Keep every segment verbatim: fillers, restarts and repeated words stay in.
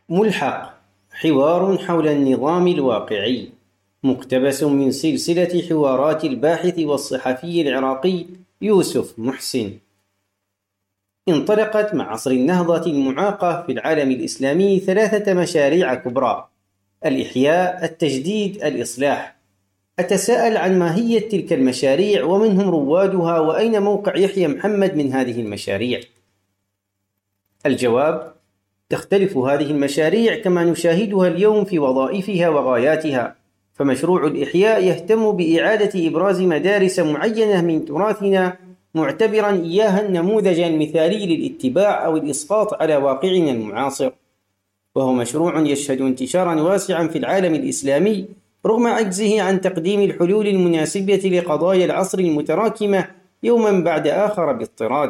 ملحق، حوار حول النظام الواقعي، مقتبس من سلسلة حوارات الباحث والصحفي العراقي يوسف محسن. انطلقت مع عصر النهضة المعاقة في العالم الإسلامي ثلاثة مشاريع كبرى: الإحياء، التجديد، الإصلاح. أتساءل عن ماهية تلك المشاريع ومن هم روادها وأين موقع يحيى محمد من هذه المشاريع؟ الجواب: تختلف هذه المشاريع كما نشاهدها اليوم في وظائفها وغاياتها. فمشروع الإحياء يهتم بإعادة إبراز مدارس معينة من تراثنا، معتبرا إياها النموذج المثالي للاتباع أو الإسقاط على واقعنا المعاصر، وهو مشروع يشهد انتشارا واسعا في العالم الإسلامي رغم عجزه عن تقديم الحلول المناسبة لقضايا العصر المتراكمة يوما بعد آخر باضطراد.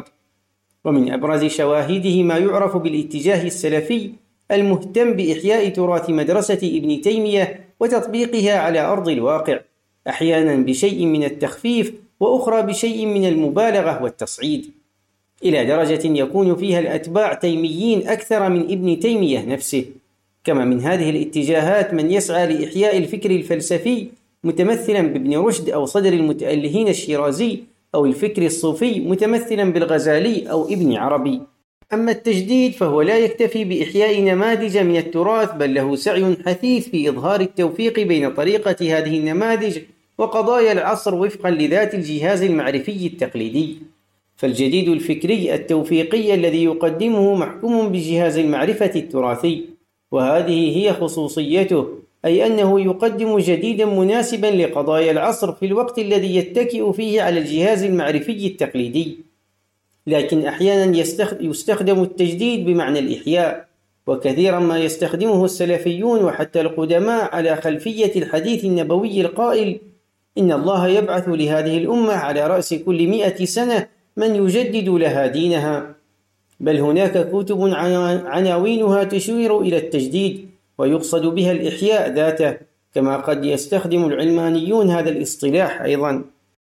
ومن أبرز شواهده ما يعرف بالاتجاه السلفي المهتم بإحياء تراث مدرسة ابن تيمية وتطبيقها على أرض الواقع، أحيانا بشيء من التخفيف وأخرى بشيء من المبالغة والتصعيد، إلى درجة يكون فيها الأتباع تيميين أكثر من ابن تيمية نفسه. كما من هذه الاتجاهات من يسعى لإحياء الفكر الفلسفي متمثلا بابن رشد أو صدر المتألهين الشيرازي، أو الفكر الصوفي متمثلا بالغزالي أو ابن عربي. أما التجديد فهو لا يكتفي بإحياء نماذج من التراث، بل له سعي حثيث في إظهار التوفيق بين طريقة هذه النماذج وقضايا العصر وفقا لذات الجهاز المعرفي التقليدي. فالجديد الفكري التوفيقي الذي يقدمه محكوم بجهاز المعرفة التراثي، وهذه هي خصوصيته، أي أنه يقدم جديدا مناسبا لقضايا العصر في الوقت الذي يتكئ فيه على الجهاز المعرفي التقليدي. لكن أحيانا يستخدم التجديد بمعنى الإحياء، وكثيرا ما يستخدمه السلفيون وحتى القدماء على خلفية الحديث النبوي القائل: إن الله يبعث لهذه الأمة على رأس كل مئة سنة من يجدد لها دينها. بل هناك كتب عناوينها تشير إلى التجديد ويقصد بها الإحياء ذاته، كما قد يستخدم العلمانيون هذا الاصطلاح أيضا.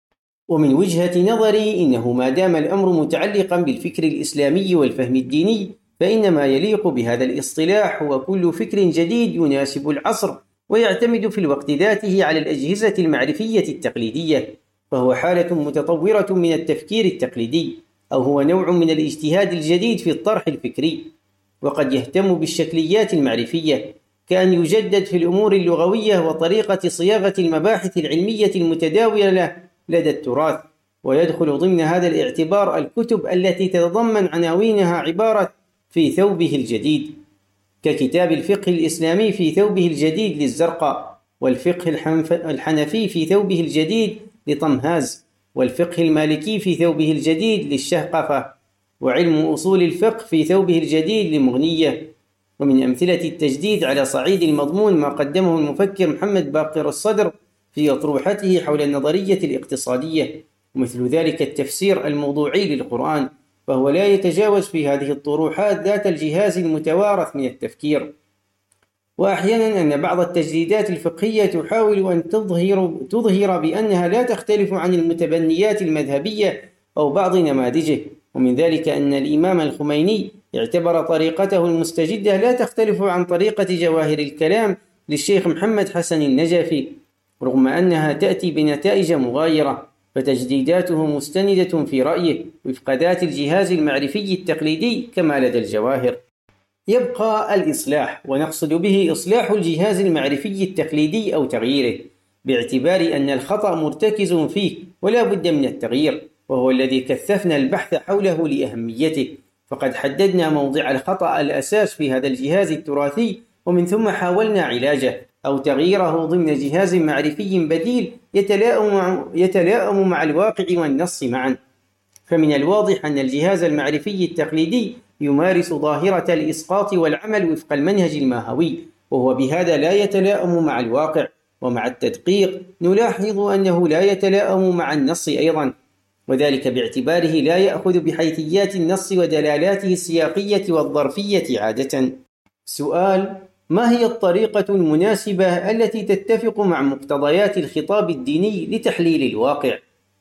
ومن وجهة نظري إنه ما دام الأمر متعلقا بالفكر الإسلامي والفهم الديني، فإن ما يليق بهذا الاصطلاح هو كل فكر جديد يناسب العصر ويعتمد في الوقت ذاته على الأجهزة المعرفية التقليدية، فهو حالة متطورة من التفكير التقليدي، أو هو نوع من الاجتهاد الجديد في الطرح الفكري. وقد يهتم بالشكليات المعرفية، كأن يجدد في الأمور اللغوية وطريقة صياغة المباحث العلمية المتداولة لدى التراث. ويدخل ضمن هذا الاعتبار الكتب التي تتضمن عناوينها عبارة في ثوبه الجديد، ككتاب الفقه الإسلامي في ثوبه الجديد للزرقاء، والفقه الحنفي في ثوبه الجديد لطمهاز، والفقه المالكي في ثوبه الجديد للشهقفة، وعلم أصول الفقه في ثوبه الجديد لمغنية. ومن أمثلة التجديد على صعيد المضمون ما قدمه المفكر محمد باقر الصدر في أطروحته حول النظرية الاقتصادية، ومثل ذلك التفسير الموضوعي للقرآن، فهو لا يتجاوز في هذه الطروحات ذات الجهاز المتوارث من التفكير. وأحيانا أن بعض التجديدات الفقهية تحاول أن تظهر, تظهر بأنها لا تختلف عن المتبنيات المذهبية أو بعض نماذجه، ومن ذلك أن الإمام الخميني اعتبر طريقته المستجدة لا تختلف عن طريقة جواهر الكلام للشيخ محمد حسن النجفي، رغم أنها تأتي بنتائج مغايرة، فتجديداته مستندة في رأيه وفق ذات الجهاز المعرفي التقليدي كما لدى الجواهر. يبقى الإصلاح، ونقصد به إصلاح الجهاز المعرفي التقليدي أو تغييره، باعتبار أن الخطأ مرتكز فيه ولا بد من التغيير، وهو الذي كثفنا البحث حوله لأهميته. فقد حددنا موضع الخطأ الأساس في هذا الجهاز التراثي، ومن ثم حاولنا علاجه أو تغييره ضمن جهاز معرفي بديل يتلائم, يتلائم مع الواقع والنص معا. فمن الواضح أن الجهاز المعرفي التقليدي يمارس ظاهرة الإسقاط والعمل وفق المنهج الماهوي، وهو بهذا لا يتلائم مع الواقع. ومع التدقيق نلاحظ أنه لا يتلائم مع النص أيضا، وذلك باعتباره لا يأخذ بحيثيات النص ودلالاته السياقية والظرفية عادة. سؤال: ما هي الطريقة المناسبة التي تتفق مع مقتضيات الخطاب الديني لتحليل الواقع؟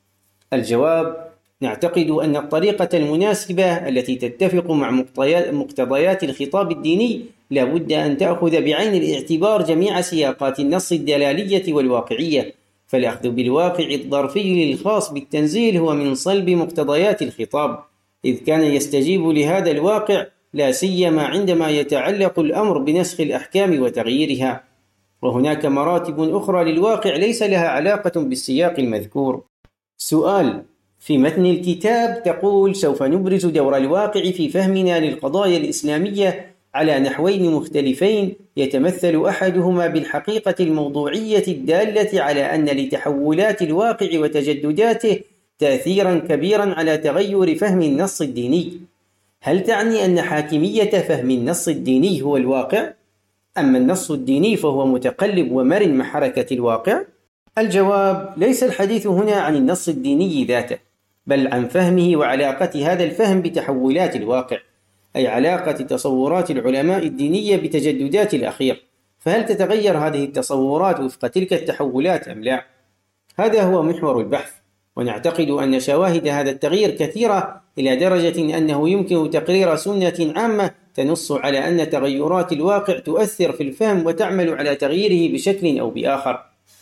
الجواب: نعتقد أن الطريقة المناسبة التي تتفق مع مقتضيات الخطاب الديني لا بد أن تأخذ بعين الاعتبار جميع سياقات النص الدلالية والواقعية، فالأخذ بالواقع الظرفي الخاص بالتنزيل هو من صلب مقتضيات الخطاب، إذ كان يستجيب لهذا الواقع لا سيما عندما يتعلق الأمر بنسخ الأحكام وتغييرها. وهناك مراتب أخرى للواقع ليس لها علاقة بالسياق المذكور. سؤال: في متن الكتاب تقول: سوف نبرز دور الواقع في فهمنا للقضايا الإسلامية على نحوين مختلفين، يتمثل أحدهما بالحقيقة الموضوعية الدالة على أن لتحولات الواقع وتجدداته تأثيرا كبيرا على تغير فهم النص الديني. هل تعني أن حاكمية فهم النص الديني هو الواقع؟ أما النص الديني فهو متقلب ومرن مع حركة الواقع؟ الجواب: ليس الحديث هنا عن النص الديني ذاته، بل عن فهمه وعلاقة هذا الفهم بتحولات الواقع، أي علاقة تصورات العلماء الدينية بتجددات الأخير، فهل تتغير هذه التصورات وفق تلك التحولات أم لا؟ هذا هو محور البحث، ونعتقد أن شواهد هذا التغيير كثيرة إلى درجة أنه يمكن تقرير سنة عامة تنص على أن تغيرات الواقع تؤثر في الفهم وتعمل على تغييره بشكل أو بآخر،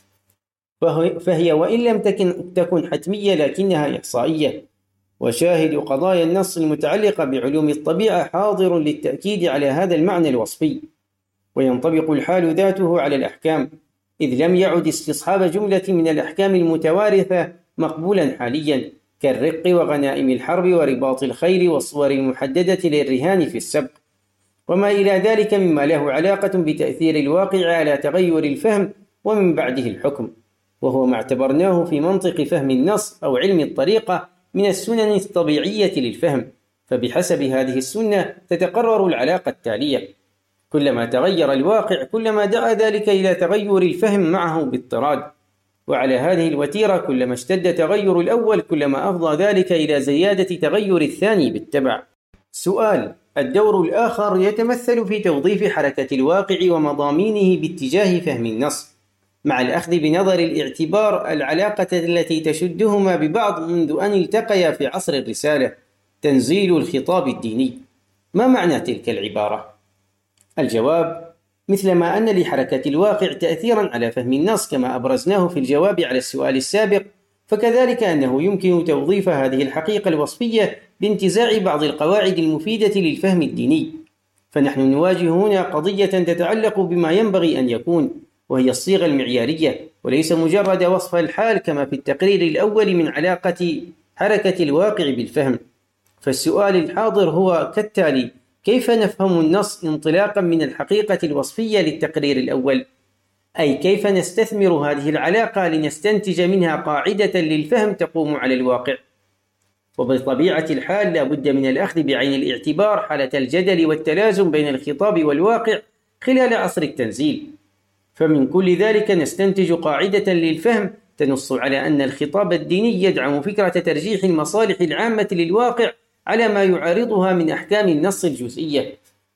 فهي وإن لم تكن, تكن حتمية لكنها إحصائية. وشاهد قضايا النص المتعلقة بعلوم الطبيعة حاضر للتأكيد على هذا المعنى الوصفي، وينطبق الحال ذاته على الأحكام، إذ لم يعد استصحاب جملة من الأحكام المتوارثة مقبولا حاليا، كالرق وغنائم الحرب ورباط الخيل والصور المحددة للرهان في السبق، وما إلى ذلك مما له علاقة بتأثير الواقع على تغير الفهم ومن بعده الحكم، وهو ما اعتبرناه في منطق فهم النص أو علم الطريقة من السنن الطبيعية للفهم. فبحسب هذه السنة تتقرر العلاقة التالية: كلما تغير الواقع كلما دعا ذلك إلى تغير الفهم معه باضطراد، وعلى هذه الوتيرة كلما اشتد تغير الأول كلما أفضى ذلك إلى زيادة تغير الثاني بالتبع. سؤال: الدور الآخر يتمثل في توظيف حركة الواقع ومضامينه باتجاه فهم النص، مع الأخذ بنظر الاعتبار العلاقة التي تشدهما ببعض منذ أن التقيا في عصر الرسالة، تنزيل الخطاب الديني. ما معنى تلك العبارة؟ الجواب: مثل ما أن لحركة الواقع تأثيرا على فهم النص كما أبرزناه في الجواب على السؤال السابق، فكذلك أنه يمكن توظيف هذه الحقيقة الوصفية بانتزاع بعض القواعد المفيدة للفهم الديني. فنحن نواجه هنا قضية تتعلق بما ينبغي أن يكون، وهي الصيغة المعيارية، وليس مجرد وصف الحال كما في التقرير الأول من علاقة حركة الواقع بالفهم. فالسؤال الحاضر هو كالتالي: كيف نفهم النص انطلاقا من الحقيقة الوصفية للتقرير الأول؟ أي كيف نستثمر هذه العلاقة لنستنتج منها قاعدة للفهم تقوم على الواقع؟ وبطبيعة الحال لا بد من الأخذ بعين الاعتبار حالة الجدل والتلازم بين الخطاب والواقع خلال عصر التنزيل، فمن كل ذلك نستنتج قاعدة للفهم تنص على أن الخطاب الديني يدعم فكرة ترجيح المصالح العامة للواقع على ما يعارضها من أحكام النص الجزئية.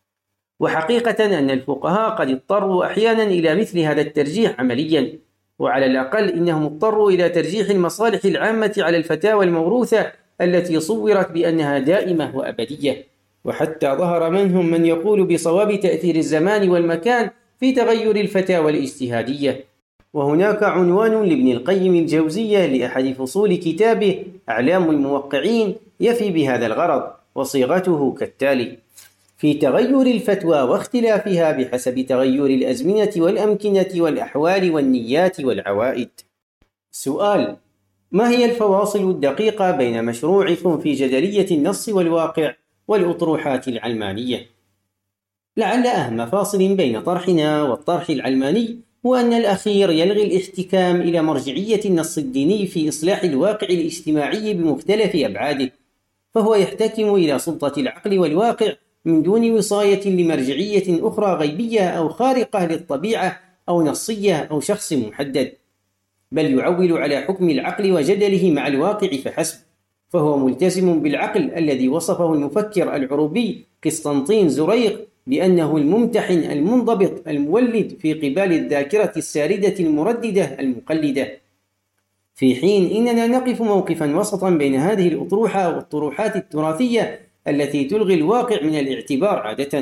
وحقيقة أن الفقهاء قد اضطروا أحيانا إلى مثل هذا الترجيح عمليا، وعلى الأقل إنهم اضطروا إلى ترجيح المصالح العامة على الفتاوى الموروثة التي صورت بأنها دائمة وأبدية، وحتى ظهر منهم من يقول بصواب تأثير الزمان والمكان في تغير الفتاوى الاجتهادية. وهناك عنوان لابن القيم الجوزية لأحد فصول كتابه أعلام الموقعين يفي بهذا الغرض، وصيغته كالتالي: في تغير الفتوى واختلافها بحسب تغير الأزمنة والأمكنة والأحوال والنيات والعوائد. سؤال: ما هي الفواصل الدقيقة بين مشروعكم في جدلية النص والواقع والأطروحات العلمانية؟ لعل أهم فاصل بين طرحنا والطرح العلماني هو أن الأخير يلغي الاحتكام إلى مرجعية النص الديني في إصلاح الواقع الاجتماعي بمختلف أبعاده، فهو يحتكم إلى سلطة العقل والواقع من دون وصاية لمرجعية أخرى غيبية أو خارقة للطبيعة أو نصية أو شخص محدد، بل يعول على حكم العقل وجدله مع الواقع فحسب، فهو ملتزم بالعقل الذي وصفه المفكر العروبي قسطنطين زريق بأنه الممتحن المنضبط المولد في قبال الذاكرة الساردة المرددة المقلدة، في حين إننا نقف موقفا وسطا بين هذه الأطروحة والطروحات التراثية التي تلغي الواقع من الاعتبار عادة،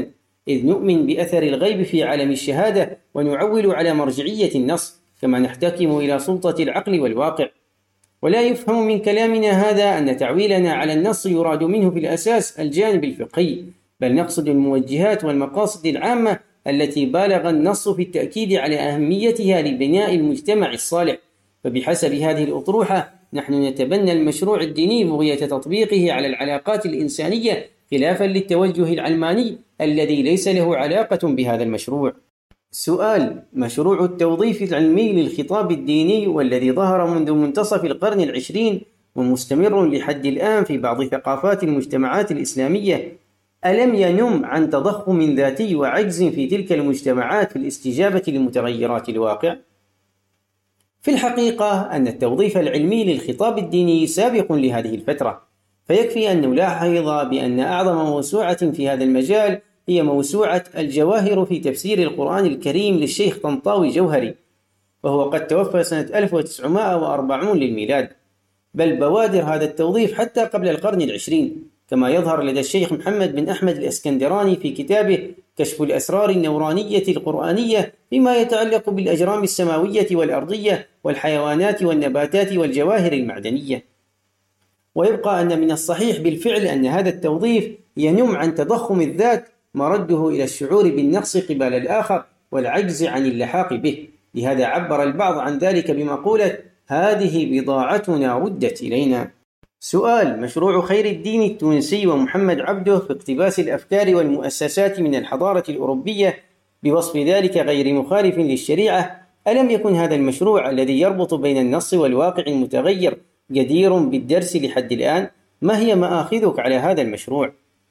إذ نؤمن بأثر الغيب في عالم الشهادة ونعول على مرجعية النص، كما نحتكم إلى سلطة العقل والواقع. ولا يفهم من كلامنا هذا أن تعويلنا على النص يراد منه في الأساس الجانب الفقهي، بل نقصد الموجهات والمقاصد العامة التي بالغ النص في التأكيد على أهميتها لبناء المجتمع الصالح. فبحسب هذه الأطروحة نحن نتبنى المشروع الديني بغية تطبيقه على العلاقات الإنسانية، خلافا للتوجه العلماني الذي ليس له علاقة بهذا المشروع. سؤال: مشروع التوظيف العلمي للخطاب الديني والذي ظهر منذ منتصف القرن العشرين ومستمر لحد الآن في بعض ثقافات المجتمعات الإسلامية، ألم ينم عن تضخم ذاتي وعجز في تلك المجتمعات في الاستجابة لمتغيرات الواقع؟ في الحقيقة أن التوظيف العلمي للخطاب الديني سابق لهذه الفترة، فيكفي أن نلاحظ بأن أعظم موسوعة في هذا المجال هي موسوعة الجواهر في تفسير القرآن الكريم للشيخ طنطاوي جوهري، وهو قد توفى سنة ألف وتسعمائة وأربعين للميلاد. بل بوادر هذا التوظيف حتى قبل القرن العشرين، كما يظهر لدى الشيخ محمد بن أحمد الإسكندراني في كتابه كشف الأسرار النورانية القرآنية فيما يتعلق بالأجرام السماوية والأرضية والحيوانات والنباتات والجواهر المعدنية. ويبقى أن من الصحيح بالفعل أن هذا التوظيف ينم عن تضخم الذات مرده إلى الشعور بالنقص قبل الآخر والعجز عن اللحاق به. لهذا عبر البعض عن ذلك بمقولة: هذه بضاعتنا ردت إلينا. سؤال: مشروع خير الدين التونسي ومحمد عبده في اقتباس الأفكار والمؤسسات من الحضارة الأوروبية بوصف ذلك غير مخالف للشريعة، ألم يكن هذا المشروع الذي يربط بين النص والواقع المتغير جدير بالدرس لحد الآن؟ ما هي مآخذك على هذا المشروع؟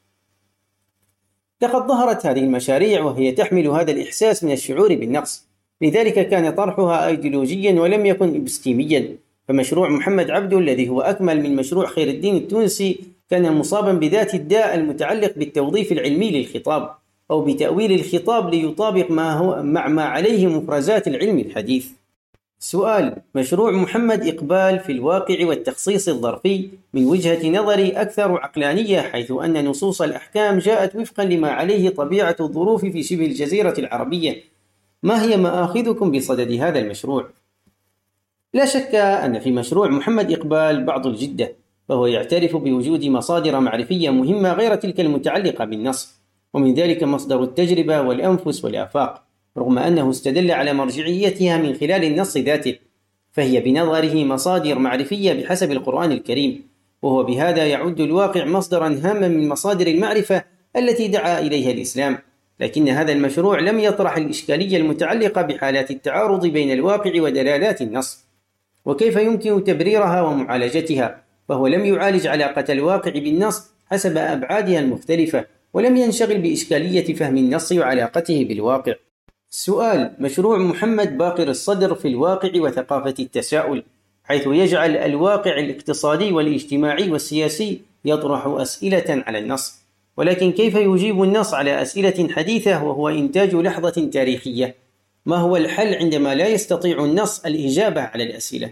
لقد ظهرت هذه المشاريع وهي تحمل هذا الإحساس من الشعور بالنقص، لذلك كان طرحها أيديولوجيا ولم يكن إبستيميا. فمشروع محمد عبده الذي هو أكمل من مشروع خير الدين التونسي كان مصابا بذات الداء المتعلق بالتوظيف العلمي للخطاب، أو بتأويل الخطاب ليطابق ما هو مع ما عليه مفرزات العلم الحديث. سؤال: مشروع محمد إقبال في الواقع والتخصيص الظرفي من وجهة نظري أكثر عقلانية، حيث أن نصوص الأحكام جاءت وفقا لما عليه طبيعة الظروف في شبه الجزيرة العربية. ما هي مآخذكم بصدد هذا المشروع؟ لا شك أن في مشروع محمد إقبال بعض الجدة، فهو يعترف بوجود مصادر معرفية مهمة غير تلك المتعلقة بالنص، ومن ذلك مصدر التجربة والأنفس والآفاق، رغم أنه استدل على مرجعيتها من خلال النص ذاته، فهي بنظره مصادر معرفية بحسب القرآن الكريم، وهو بهذا يعد الواقع مصدرا هاما من مصادر المعرفة التي دعا إليها الإسلام. لكن هذا المشروع لم يطرح الإشكالية المتعلقة بحالات التعارض بين الواقع ودلالات النص، وكيف يمكن تبريرها ومعالجتها، فهو لم يعالج علاقة الواقع بالنص حسب أبعادها المختلفة، ولم ينشغل بإشكالية فهم النص وعلاقته بالواقع. سؤال: مشروع محمد باقر الصدر في الواقع وثقافة التساؤل، حيث يجعل الواقع الاقتصادي والاجتماعي والسياسي يطرح أسئلة على النص، ولكن كيف يجيب النص على أسئلة حديثة وهو إنتاج لحظة تاريخية؟ ما هو الحل عندما لا يستطيع النص الإجابة على الأسئلة؟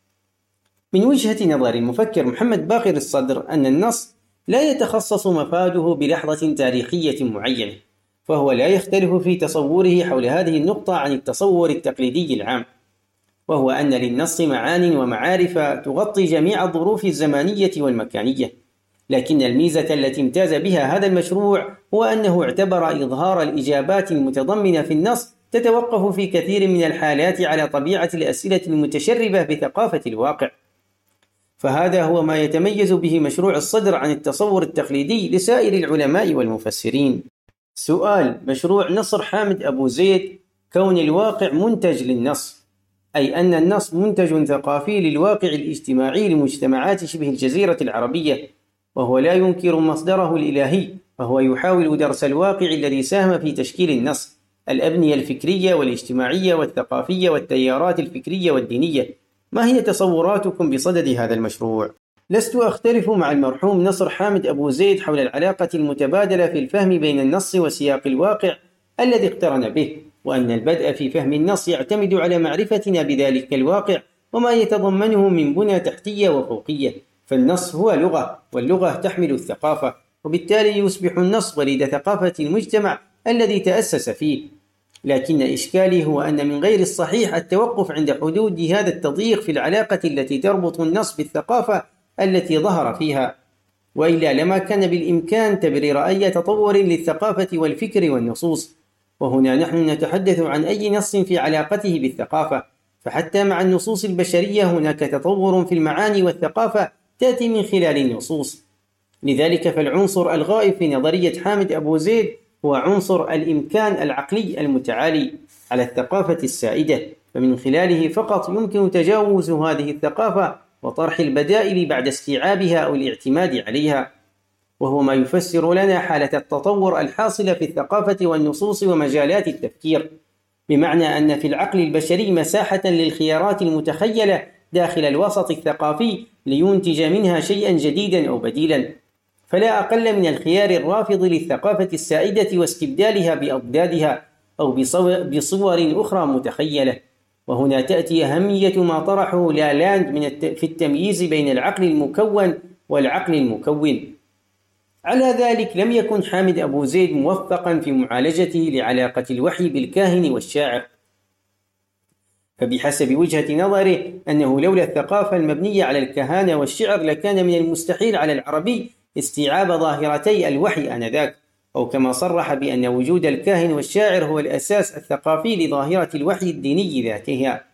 من وجهة نظر المفكر محمد باقر الصدر أن النص لا يتخصص مفاده بلحظة تاريخية معينة، فهو لا يختلف في تصوره حول هذه النقطة عن التصور التقليدي العام، وهو أن للنص معان ومعارف تغطي جميع الظروف الزمانية والمكانية. لكن الميزة التي امتاز بها هذا المشروع هو أنه اعتبر إظهار الإجابات المتضمنة في النص تتوقف في كثير من الحالات على طبيعة الأسئلة المتشربة بثقافة الواقع، فهذا هو ما يتميز به مشروع الصدر عن التصور التقليدي لسائر العلماء والمفسرين. سؤال: مشروع نصر حامد أبو زيد كون الواقع منتج للنص، أي أن النص منتج ثقافي للواقع الاجتماعي لمجتمعات شبه الجزيرة العربية، وهو لا ينكر مصدره الإلهي، فهو يحاول درس الواقع الذي ساهم في تشكيل النص، الأبنية الفكرية والاجتماعية والثقافية والتيارات الفكرية والدينية. ما هي تصوراتكم بصدد هذا المشروع؟ لست أختلف مع المرحوم نصر حامد أبو زيد حول العلاقة المتبادلة في الفهم بين النص وسياق الواقع الذي اقترن به، وأن البدء في فهم النص يعتمد على معرفتنا بذلك الواقع وما يتضمنه من بنى تحتية وفوقية، فالنص هو لغة، واللغة تحمل الثقافة، وبالتالي يصبح النص وليد ثقافة المجتمع الذي تأسس فيه. لكن إشكالي هو أن من غير الصحيح التوقف عند حدود هذا التضييق في العلاقة التي تربط النص بالثقافة التي ظهر فيها، وإلا لما كان بالإمكان تبرير أي تطور للثقافة والفكر والنصوص. وهنا نحن نتحدث عن أي نص في علاقته بالثقافة، فحتى مع النصوص البشرية هناك تطور في المعاني والثقافة تأتي من خلال النصوص. لذلك فالعنصر الغائب في نظرية حامد أبو زيد هو عنصر الإمكان العقلي المتعالي على الثقافة السائدة، فمن خلاله فقط يمكن تجاوز هذه الثقافة وطرح البدائل بعد استيعابها أو الاعتماد عليها، وهو ما يفسر لنا حالة التطور الحاصلة في الثقافة والنصوص ومجالات التفكير، بمعنى أن في العقل البشري مساحة للخيارات المتخيلة داخل الوسط الثقافي لينتج منها شيئا جديدا أو بديلا، فلا أقل من الخيار الرافض للثقافة السائدة واستبدالها بأضدادها أو بصور أخرى متخيلة. وهنا تأتي أهمية ما طرحه لالاند من في التمييز بين العقل المكون والعقل المكون. على ذلك لم يكن حامد أبو زيد موفقا في معالجته لعلاقة الوحي بالكاهن والشاعر، فبحسب وجهة نظره أنه لولا الثقافة المبنية على الكهانة والشعر لكان من المستحيل على العربي استيعاب ظاهرتي الوحي آنذاك، أو كما صرح بأن وجود الكاهن والشاعر هو الأساس الثقافي لظاهرة الوحي الديني ذاتها،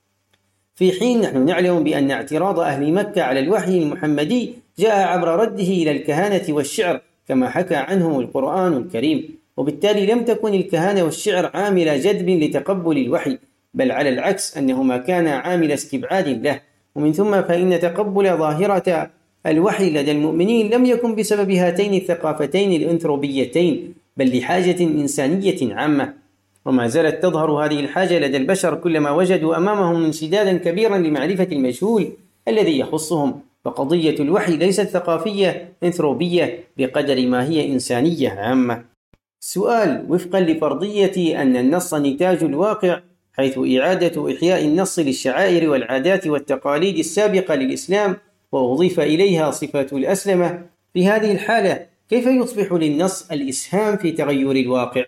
في حين نحن نعلم بأن اعتراض أهل مكة على الوحي المحمدي جاء عبر رده إلى الكهانة والشعر كما حكى عنهم القرآن الكريم، وبالتالي لم تكن الكهانة والشعر عامل جذب لتقبل الوحي، بل على العكس أنهما كانا عامل استبعاد له. ومن ثم فإن تقبل ظاهرة الوحي لدى المؤمنين لم يكن بسبب هاتين الثقافتين الأنثروبيتين، بل لحاجة إنسانية عامة، وما زالت تظهر هذه الحاجة لدى البشر كلما وجدوا أمامهم انسدادا كبيرا لمعرفة المجهول الذي يخصهم. فقضية الوحي ليست ثقافية أنثروبية بقدر ما هي إنسانية عامة. سؤال: وفقا لفرضية أن النص نتاج الواقع، حيث إعادة إحياء النص للشعائر والعادات والتقاليد السابقة للإسلام وأضيف إليها صفات الأسلمة، في هذه الحالة كيف يصبح للنص الإسهام في تغير الواقع؟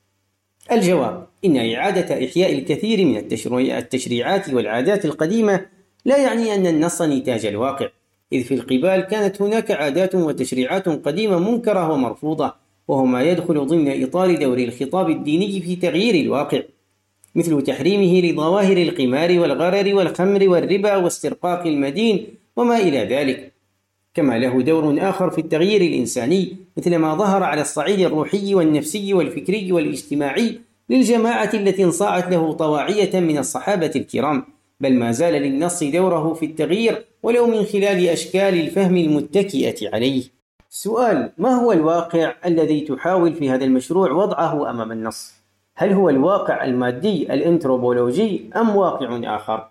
الجواب: إن إعادة إحياء الكثير من التشريعات والعادات القديمة لا يعني أن النص نتاج الواقع، إذ في القبال كانت هناك عادات وتشريعات قديمة منكرة ومرفوضة، وهو ما يدخل ضمن إطار دور الخطاب الديني في تغيير الواقع، مثل تحريمه لظواهر القمار والغرر والخمر والربا واسترقاق المدين وما إلى ذلك. كما له دور آخر في التغيير الإنساني، مثل ما ظهر على الصعيد الروحي والنفسي والفكري والاجتماعي للجماعة التي انصاعت له طواعية من الصحابة الكرام، بل ما زال للنص دوره في التغيير ولو من خلال أشكال الفهم المتكئة عليه. سؤال: ما هو الواقع الذي تحاول في هذا المشروع وضعه أمام النص؟ هل هو الواقع المادي الأنثروبولوجي أم واقع آخر؟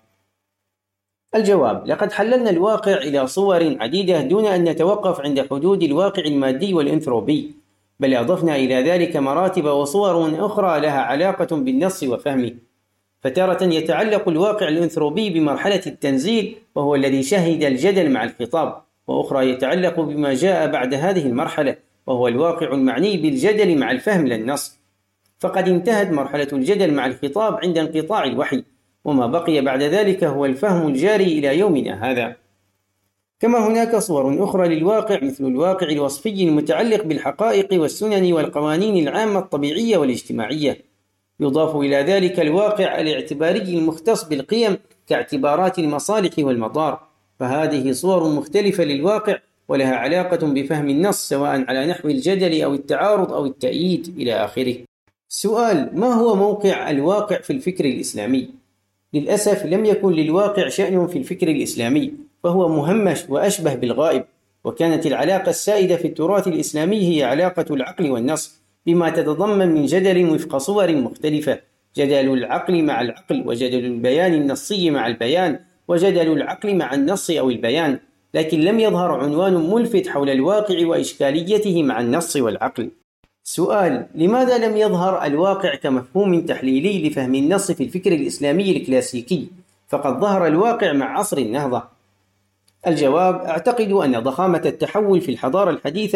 الجواب: لقد حللنا الواقع إلى صور عديدة دون أن نتوقف عند حدود الواقع المادي والأنثروبي، بل أضفنا إلى ذلك مراتب وصور أخرى لها علاقة بالنص وفهمه. فتارة يتعلق الواقع الأنثروبي بمرحلة التنزيل وهو الذي شهد الجدل مع الخطاب، وأخرى يتعلق بما جاء بعد هذه المرحلة وهو الواقع المعني بالجدل مع الفهم للنص. فقد انتهت مرحلة الجدل مع الخطاب عند انقطاع الوحي، وما بقي بعد ذلك هو الفهم الجاري إلى يومنا هذا. كما هناك صور أخرى للواقع مثل الواقع الوصفي المتعلق بالحقائق والسنن والقوانين العامة الطبيعية والاجتماعية، يضاف إلى ذلك الواقع الاعتباري المختص بالقيم كاعتبارات المصالح والمضار، فهذه صور مختلفة للواقع ولها علاقة بفهم النص سواء على نحو الجدل أو التعارض أو التأييد إلى آخره. سؤال: ما هو موقع الواقع في الفكر الإسلامي؟ للأسف لم يكن للواقع شأن في الفكر الإسلامي، فهو مهمش وأشبه بالغائب، وكانت العلاقة السائدة في التراث الإسلامي هي علاقة العقل والنص، بما تتضمن من جدل وفق صور مختلفة: جدل العقل مع العقل، وجدل البيان النصي مع البيان، وجدل العقل مع النص أو البيان، لكن لم يظهر عنوان ملفت حول الواقع وإشكاليته مع النص والعقل. سؤال: لماذا لم يظهر الواقع كمفهوم تحليلي لفهم النص في الفكر الإسلامي الكلاسيكي، فقد ظهر الواقع مع عصر النهضة؟ الجواب: أعتقد أن ضخامة التحول في الحضارة الحديثة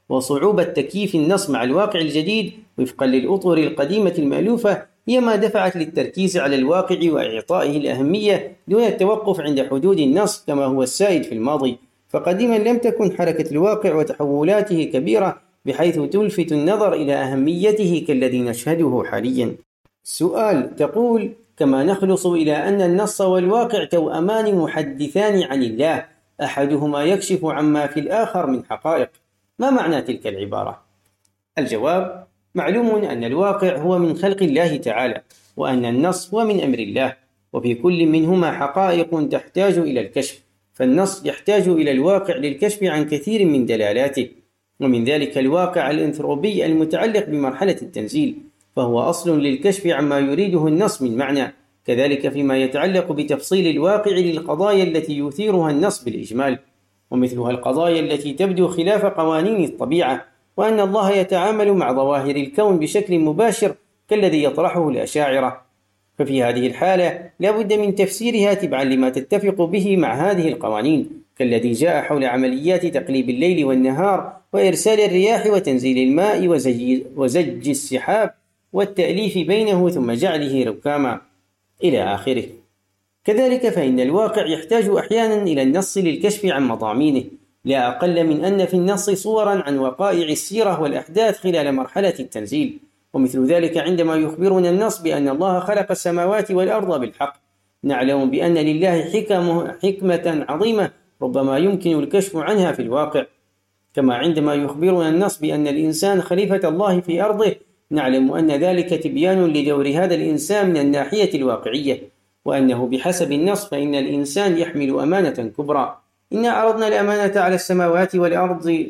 وصعوبة تكييف النص مع الواقع الجديد وفقا للأطر القديمة المألوفة هي ما دفعت للتركيز على الواقع وإعطائه الأهمية دون التوقف عند حدود النص كما هو السائد في الماضي. فقديما لم تكن حركة الواقع وتحولاته كبيرة بحيث تلفت النظر إلى أهميته كالذي نشهده حاليا. سؤال: تقول كما نخلص إلى أن النص والواقع توأمان محدثان عن الله، أحدهما يكشف عما في الآخر من حقائق، ما معنى تلك العبارة؟ الجواب: معلوم أن الواقع هو من خلق الله تعالى، وأن النص هو من أمر الله، وفي كل منهما حقائق تحتاج إلى الكشف، فالنص يحتاج إلى الواقع للكشف عن كثير من دلالاته، ومن ذلك الواقع الأنثروبي المتعلق بمرحلة التنزيل، فهو أصل للكشف عما يريده النص من معنى. كذلك فيما يتعلق بتفصيل الواقع للقضايا التي يثيرها النص بالإجمال، ومثلها القضايا التي تبدو خلاف قوانين الطبيعة، وأن الله يتعامل مع ظواهر الكون بشكل مباشر كالذي يطرحه الأشاعرة، ففي هذه الحالة لا بد من تفسيرها تبعا لما تتفق به مع هذه القوانين، كالذي جاء حول عمليات تقليب الليل والنهار وإرسال الرياح وتنزيل الماء وزج السحاب والتأليف بينه ثم جعله ركاما إلى آخره. كذلك فإن الواقع يحتاج أحيانا إلى النص للكشف عن مضامينه، لا أقل من أن في النص صورا عن وقائع السيرة والأحداث خلال مرحلة التنزيل، ومثل ذلك عندما يخبرنا النص بأن الله خلق السماوات والأرض بالحق، نعلم بأن لله حكم حكمة عظيمة ربما يمكن الكشف عنها في الواقع. كما عندما يخبرنا النص بأن الإنسان خليفة الله في أرضه، نعلم أن ذلك تبيان لدور هذا الإنسان من الناحية الواقعية، وأنه بحسب النص فإن الإنسان يحمل أمانة كبرى. إنا عرضنا الأمانة على السماوات والأرض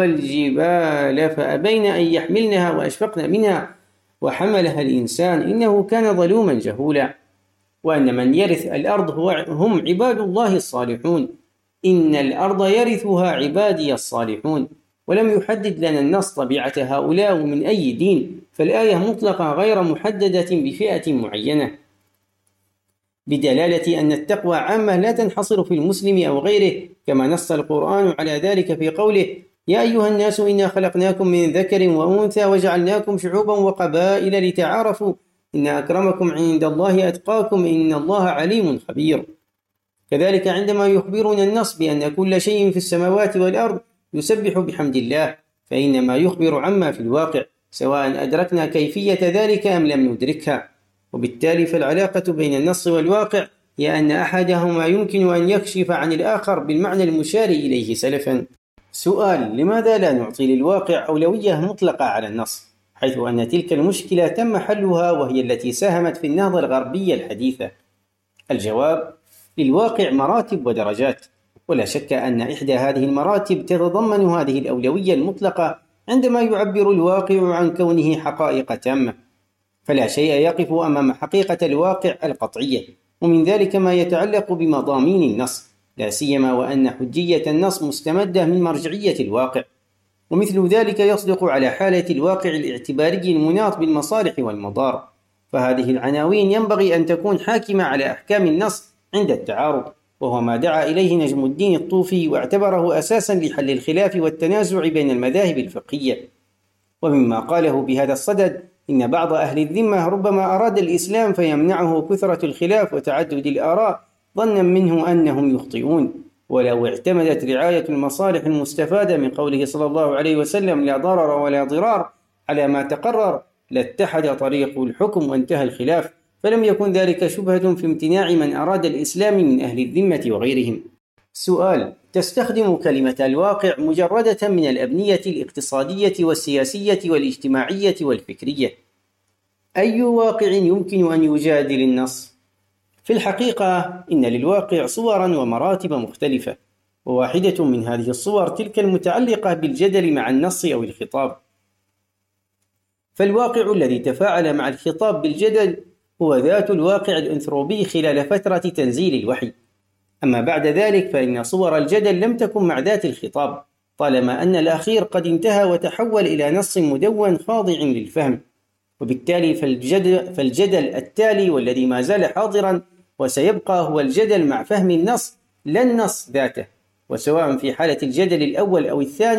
والجبال فأبين أن يحملنها وأشفقن منها وحملها الإنسان إنه كان ظلوما جهولا. وأن من يرث الأرض هم عباد الله الصالحون، إن الأرض يرثها عبادي الصالحون. ولم يحدد لنا النص طبيعة هؤلاء من أي دين، فالآية مطلقة غير محددة بفئة معينة، بدلالة أن التقوى عامة لا تنحصر في المسلم أو غيره، كما نص القرآن على ذلك في قوله: يا أيها الناس إنا خلقناكم من ذكر وأنثى وجعلناكم شعوبا وقبائل لتعارفوا إن أكرمكم عند الله أتقاكم إن الله عليم خبير. كذلك عندما يخبرنا النص بأن كل شيء في السماوات والأرض يسبح بحمد الله، فإنما يخبر عما في الواقع، سواء أدركنا كيفية ذلك أم لم ندركها. وبالتالي فالعلاقة بين النص والواقع هي أن أحدهما يمكن أن يكشف عن الآخر بالمعنى المشار إليه سلفا. سؤال: لماذا لا نعطي للواقع أولوية مطلقة على النص، حيث أن تلك المشكلة تم حلها وهي التي ساهمت في النهضة الغربية الحديثة؟ الجواب: للواقع مراتب ودرجات، ولا شك أن إحدى هذه المراتب تتضمن هذه الأولوية المطلقة عندما يعبر الواقع عن كونه حقائق تامة، فلا شيء يقف أمام حقيقة الواقع القطعية، ومن ذلك ما يتعلق بمضامين النص، لا سيما وأن حجية النص مستمدة من مرجعية الواقع، ومثل ذلك يصدق على حالة الواقع الاعتباري المناط بالمصالح والمضار. فهذه العناوين ينبغي أن تكون حاكمة على أحكام النص عند التعارض، وهو ما دعا إليه نجم الدين الطوفي واعتبره أساسا لحل الخلاف والتنازع بين المذاهب الفقهية. ومما قاله بهذا الصدد: إن بعض أهل الذمة ربما أراد الإسلام فيمنعه كثرة الخلاف وتعدد الآراء ظنا منه أنهم يخطئون، ولو اعتمدت رعاية المصالح المستفادة من قوله صلى الله عليه وسلم لا ضرر ولا ضرار على ما تقرر لاتحد طريق الحكم وانتهى الخلاف، فلم يكن ذلك شبهة في امتناع من أراد الإسلام من أهل الذمة وغيرهم. سؤال: تستخدم كلمة الواقع مجردة من الأبنية الاقتصادية والسياسية والاجتماعية والفكرية، أي واقع يمكن أن يجادل النص؟ في الحقيقة إن للواقع صورا ومراتب مختلفة، وواحدة من هذه الصور تلك المتعلقة بالجدل مع النص أو الخطاب. فالواقع الذي تفاعل مع الخطاب بالجدل هو ذات الواقع الأنثروبي خلال فترة تنزيل الوحي. أما بعد ذلك فإن صور الجدل لم تكن مع ذات الخطاب، طالما أن الأخير قد انتهى وتحول إلى نص مدون خاضع للفهم. وبالتالي فالجدل, فالجدل التالي والذي ما زال حاضرا وسيبقى هو الجدل مع فهم النص لا النص ذاته، وسواء في حالة الجدل الأول أو الثاني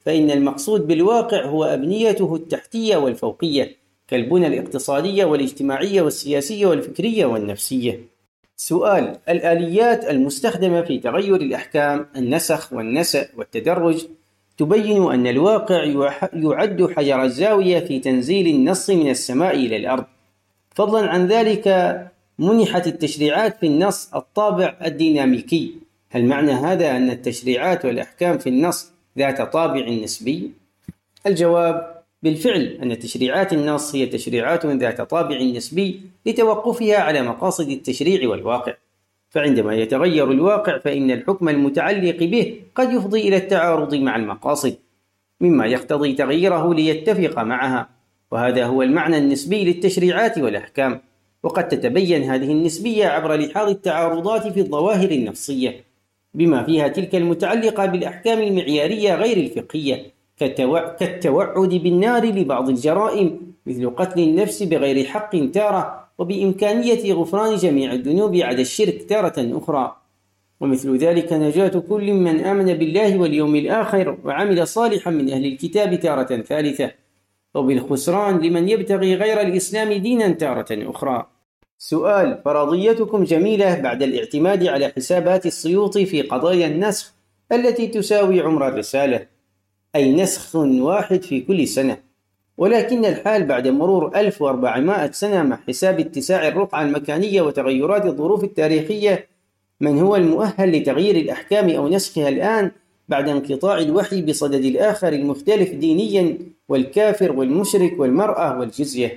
فإن المقصود بالواقع هو أبنيته التحتية والفوقية كالبنى الاقتصادية والاجتماعية والسياسية والفكرية والنفسية. سؤال: الآليات المستخدمة في تغير الأحكام النسخ والنسأ والتدرج تبين أن الواقع يعد حجر الزاوية في تنزيل النص من السماء إلى الأرض. فضلا عن ذلك منحت التشريعات في النص الطابع الديناميكي. هل معنى هذا أن التشريعات والأحكام في النص ذات طابع نسبي؟ الجواب: بالفعل أن تشريعات النص هي تشريعات ذات طابع نسبي لتوقفها على مقاصد التشريع والواقع، فعندما يتغير الواقع فإن الحكم المتعلق به قد يفضي إلى التعارض مع المقاصد، مما يقتضي تغييره ليتفق معها، وهذا هو المعنى النسبي للتشريعات والأحكام. وقد تتبين هذه النسبية عبر لحاظ التعارضات في الظواهر النفسية، بما فيها تلك المتعلقة بالأحكام المعيارية غير الفقهية كالتوعد بالنار لبعض الجرائم مثل قتل النفس بغير حق تارة، وبإمكانية غفران جميع الذنوب عدا الشرك تارة أخرى، ومثل ذلك نجاة كل من آمن بالله واليوم الآخر وعمل صالحا من أهل الكتاب تارة ثالثة، وبالخسران لمن يبتغي غير الإسلام دينا تارة أخرى. سؤال: فرضيتكم جميلة بعد الاعتماد على حسابات السيوطي في قضايا النسخ التي تساوي عمر الرسالة، أي نسخ واحد في كل سنة، ولكن الحال بعد مرور ألف وأربعمائة سنة مع حساب اتساع الرقعة المكانية وتغيرات الظروف التاريخية، من هو المؤهل لتغيير الأحكام أو نسخها الآن بعد انقطاع الوحي بصدد الآخر المختلف دينيا والكافر والمشرك والمرأة والجزية؟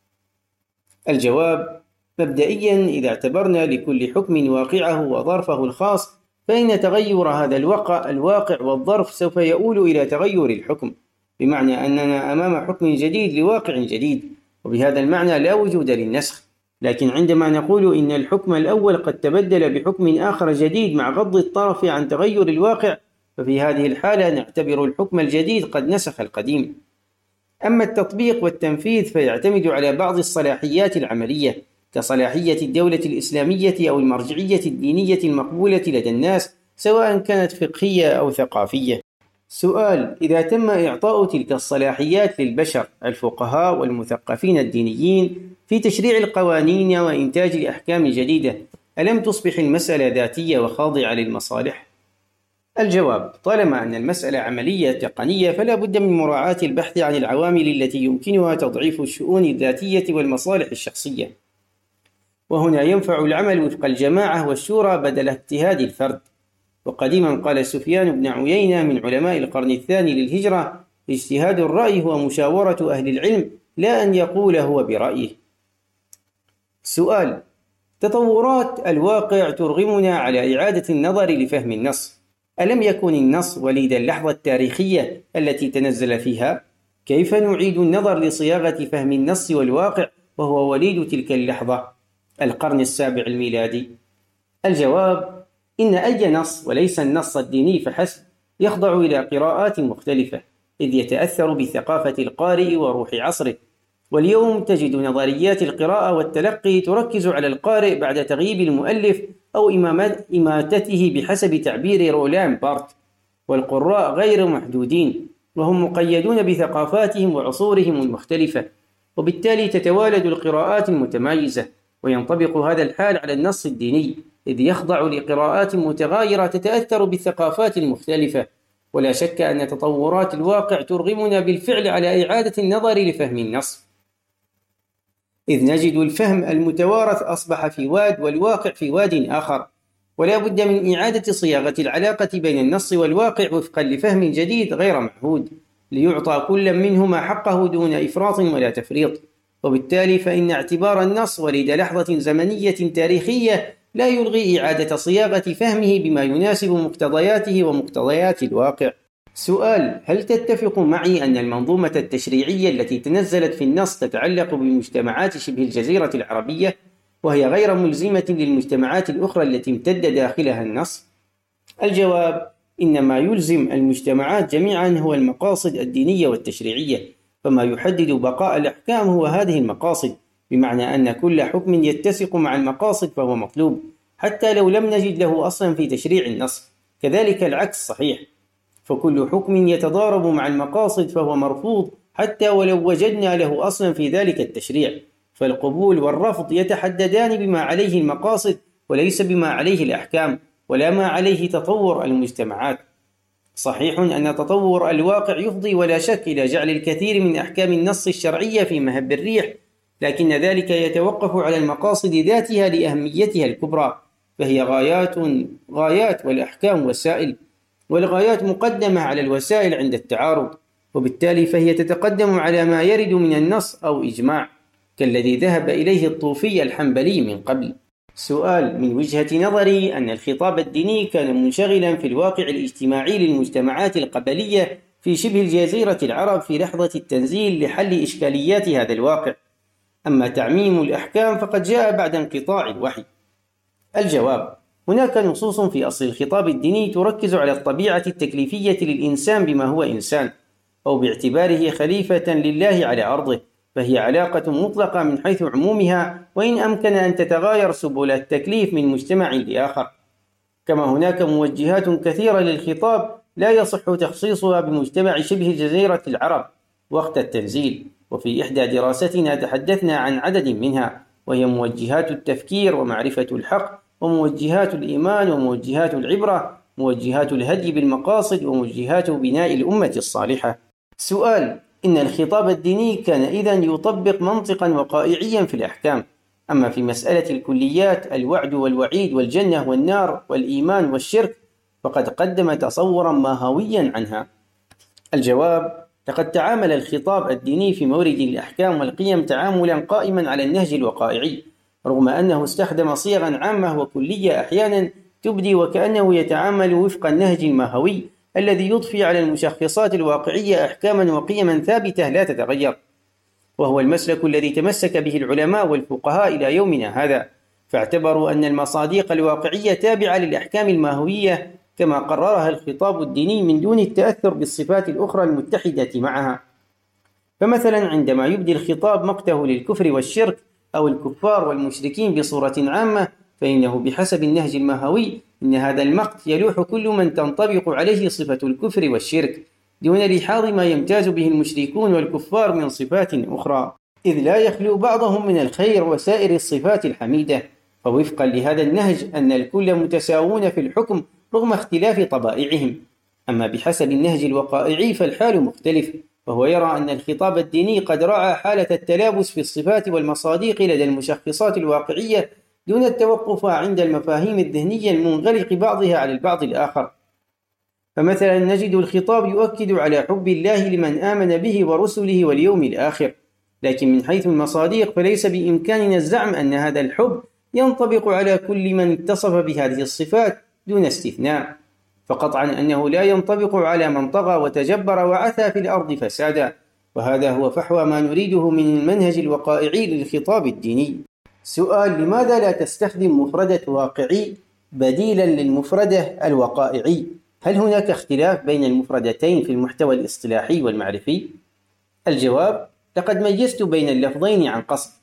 الجواب: مبدئيا إذا اعتبرنا لكل حكم واقعه وظرفه الخاص فإن تغير هذا الواقع الواقع والظرف سوف يؤول إلى تغير الحكم، بمعنى أننا أمام حكم جديد لواقع جديد، وبهذا المعنى لا وجود للنسخ. لكن عندما نقول إن الحكم الأول قد تبدل بحكم آخر جديد مع غض الطرف عن تغير الواقع، ففي هذه الحالة نعتبر الحكم الجديد قد نسخ القديم. أما التطبيق والتنفيذ فيعتمد على بعض الصلاحيات العملية كصلاحية الدولة الإسلامية أو المرجعية الدينية المقبولة لدى الناس سواء كانت فقهية أو ثقافية. سؤال: إذا تم إعطاء تلك الصلاحيات للبشر الفقهاء والمثقفين الدينيين في تشريع القوانين وإنتاج الأحكام الجديدة، ألم تصبح المسألة ذاتية وخاضعة للمصالح؟ الجواب: طالما أن المسألة عملية تقنية فلا بد من مراعاة البحث عن العوامل التي يمكنها تضعيف الشؤون الذاتية والمصالح الشخصية، وهنا ينفع العمل وفق الجماعة والشورى بدل اجتهاد الفرد. وقديما قال سفيان بن عيينة من علماء القرن الثاني للهجرة: اجتهاد الرأي هو مشاورة أهل العلم لا أن يقول هو برأيه. سؤال: تطورات الواقع ترغمنا على إعادة النظر لفهم النص، ألم يكن النص وليد اللحظة التاريخية التي تنزل فيها؟ كيف نعيد النظر لصياغة فهم النص والواقع وهو وليد تلك اللحظة القرن السابع الميلادي؟ الجواب: إن أي نص وليس النص الديني فحسب يخضع إلى قراءات مختلفة، إذ يتأثر بثقافة القارئ وروح عصره. واليوم تجد نظريات القراءة والتلقي تركز على القارئ بعد تغييب المؤلف أو إماتته بحسب تعبير رولان بارت، والقراء غير محدودين وهم مقيدون بثقافاتهم وعصورهم المختلفة، وبالتالي تتوالد القراءات المتمايزة. وينطبق هذا الحال على النص الديني، إذ يخضع لقراءات متغايرة تتأثر بالثقافات المختلفة. ولا شك أن تطورات الواقع ترغمنا بالفعل على إعادة النظر لفهم النص، إذ نجد الفهم المتوارث أصبح في واد والواقع في واد آخر، ولا بد من إعادة صياغة العلاقة بين النص والواقع وفقا لفهم جديد غير معهود، ليعطى كل منهما حقه دون إفراط ولا تفريط. وبالتالي فإن اعتبار النص وليد لحظة زمنية تاريخية لا يلغي إعادة صياغة فهمه بما يناسب مقتضياته ومقتضيات الواقع. سؤال: هل تتفق معي أن المنظومة التشريعية التي تنزلت في النص تتعلق بمجتمعات شبه الجزيرة العربية وهي غير ملزمة للمجتمعات الأخرى التي امتد داخلها النص؟ الجواب: إن ما يلزم المجتمعات جميعا هو المقاصد الدينية والتشريعية، فما يحدد بقاء الأحكام هو هذه المقاصد، بمعنى أن كل حكم يتسق مع المقاصد فهو مطلوب حتى لو لم نجد له أصلا في تشريع النص. كذلك العكس صحيح، فكل حكم يتضارب مع المقاصد فهو مرفوض حتى ولو وجدنا له أصلا في ذلك التشريع، فالقبول والرفض يتحددان بما عليه المقاصد وليس بما عليه الأحكام ولا ما عليه تطور المجتمعات. صحيح أن تطور الواقع يفضي ولا شك إلى جعل الكثير من أحكام النص الشرعية في مهب الريح، لكن ذلك يتوقف على المقاصد ذاتها لأهميتها الكبرى، فهي غايات غايات والأحكام وسائل، والغايات مقدمة على الوسائل عند التعارض، وبالتالي فهي تتقدم على ما يرد من النص أو إجماع، كالذي ذهب إليه الطوفي الحنبلي من قبل. سؤال: من وجهة نظري أن الخطاب الديني كان منشغلا في الواقع الاجتماعي للمجتمعات القبلية في شبه الجزيرة العرب في لحظة التنزيل لحل إشكاليات هذا الواقع، أما تعميم الأحكام فقد جاء بعد انقطاع الوحي. الجواب: هناك نصوص في أصل الخطاب الديني تركز على الطبيعة التكليفية للإنسان بما هو إنسان، أو باعتباره خليفة لله على أرضه، فهي علاقة مطلقة من حيث عمومها، وإن أمكن أن تتغاير سبل التكليف من مجتمع لآخر. كما هناك موجهات كثيرة للخطاب لا يصح تخصيصها بمجتمع شبه جزيرة العرب وقت التنزيل، وفي إحدى دراستنا تحدثنا عن عدد منها، وهي موجهات التفكير ومعرفة الحق، وموجهات الإيمان، وموجهات العبرة، موجهات الهدي بالمقاصد، وموجهات بناء الأمة الصالحة. سؤال: إن الخطاب الديني كان إذن يطبق منطقا وقائعيا في الأحكام، أما في مسألة الكليات الوعد والوعيد والجنة والنار والإيمان والشرك فقد قدم تصورا ماهويا عنها. الجواب: لقد تعامل الخطاب الديني في مورد الأحكام والقيم تعاملا قائما على النهج الوقائعي، رغم أنه استخدم صيغا عامة وكلية أحيانا تبدي وكأنه يتعامل وفق النهج الماهوي الذي يضفي على المشخصات الواقعية أحكاما وقيما ثابتة لا تتغير، وهو المسلك الذي تمسك به العلماء والفقهاء إلى يومنا هذا، فاعتبروا أن المصادق الواقعية تابعة للأحكام الماهوية كما قررها الخطاب الديني من دون التأثر بالصفات الأخرى المتحدة معها. فمثلا عندما يبدي الخطاب مقته للكفر والشرك أو الكفار والمشركين بصورة عامة، فإنه بحسب النهج الماهوي إن هذا المقت يلوح كل من تنطبق عليه صفة الكفر والشرك دون لحاظ ما يمتاز به المشركون والكفار من صفات أخرى، إذ لا يخلو بعضهم من الخير وسائر الصفات الحميدة، فوفقا لهذا النهج أن الكل متساوون في الحكم رغم اختلاف طبائعهم. أما بحسب النهج الوقائعي فالحال مختلف، وهو يرى أن الخطاب الديني قد راعى حالة التلابس في الصفات والمصادق لدى المشخصات الواقعية دون التوقف عند المفاهيم الذهنية المنغلق بعضها على البعض الآخر. فمثلا نجد الخطاب يؤكد على حب الله لمن آمن به ورسله واليوم الآخر، لكن من حيث المصادق فليس بإمكاننا الزعم أن هذا الحب ينطبق على كل من اتصف بهذه الصفات دون استثناء، فقطعا أنه لا ينطبق على من طغى وتجبر وعثى في الأرض فسادا، وهذا هو فحوى ما نريده من المنهج الوقائعي للخطاب الديني. سؤال: لماذا لا تستخدم مفردة واقعي بديلا للمفردة الوقائعي؟ هل هناك اختلاف بين المفردتين في المحتوى الاصطلاحي والمعرفي؟ الجواب: لقد ميزت بين اللفظين عن قصد،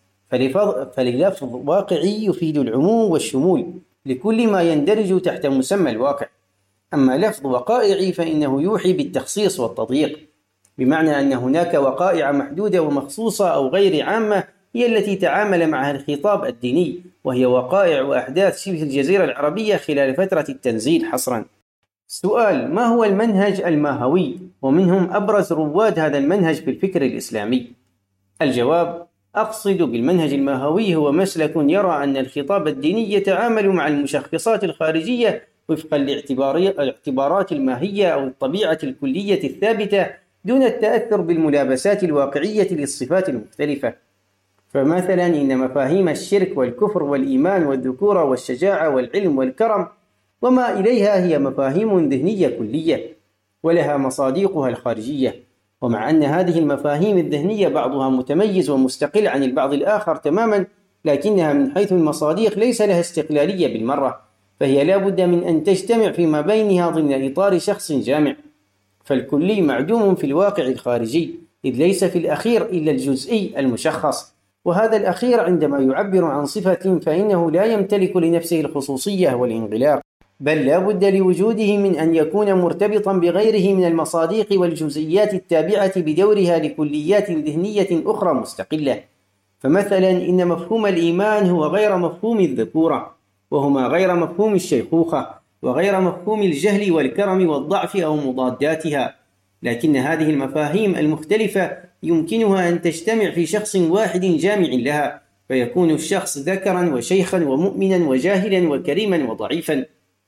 فللفظ واقعي يفيد العموم والشمول لكل ما يندرج تحت مسمى الواقع، أما لفظ وقائعي فإنه يوحي بالتخصيص والتضييق، بمعنى أن هناك وقائع محدودة ومخصوصة أو غير عامة هي التي تعامل معها الخطاب الديني، وهي وقائع وأحداث شبه الجزيرة العربية خلال فترة التنزيل حصرا. سؤال: ما هو المنهج الماهوي؟ ومنهم أبرز رواد هذا المنهج في الفكر الإسلامي؟ الجواب: أقصد بالمنهج الماهوي هو مسلك يرى أن الخطاب الديني يتعامل مع المشخصات الخارجية وفقا لاعتبارات الماهية أو الطبيعة الكلية الثابتة دون التأثر بالملابسات الواقعية للصفات المختلفة. فمثلا إن مفاهيم الشرك والكفر والإيمان والذكورة والشجاعة والعلم والكرم وما إليها هي مفاهيم ذهنية كلية ولها مصادقها الخارجية، ومع أن هذه المفاهيم الذهنية بعضها متميز ومستقل عن البعض الآخر تماما، لكنها من حيث المصادق ليس لها استقلالية بالمرة، فهي لا بد من أن تجتمع فيما بينها ضمن إطار شخص جامع، فالكلي معدوم في الواقع الخارجي، إذ ليس في الأخير إلا الجزئي المشخص، وهذا الأخير عندما يعبر عن صفة فإنه لا يمتلك لنفسه الخصوصية والانغلاق. بل لا بد لوجوده من أن يكون مرتبطا بغيره من المصادق والجزئيات التابعة بدورها لكليات ذهنية أخرى مستقلة. فمثلا إن مفهوم الإيمان هو غير مفهوم الذكورة، وهما غير مفهوم الشيخوخة، وغير مفهوم الجهل والكرم والضعف أو مضاداتها، لكن هذه المفاهيم المختلفة يمكنها أن تجتمع في شخص واحد جامع لها، فيكون الشخص ذكرا وشيخا ومؤمنا وجاهلا وكريما وضعيفا.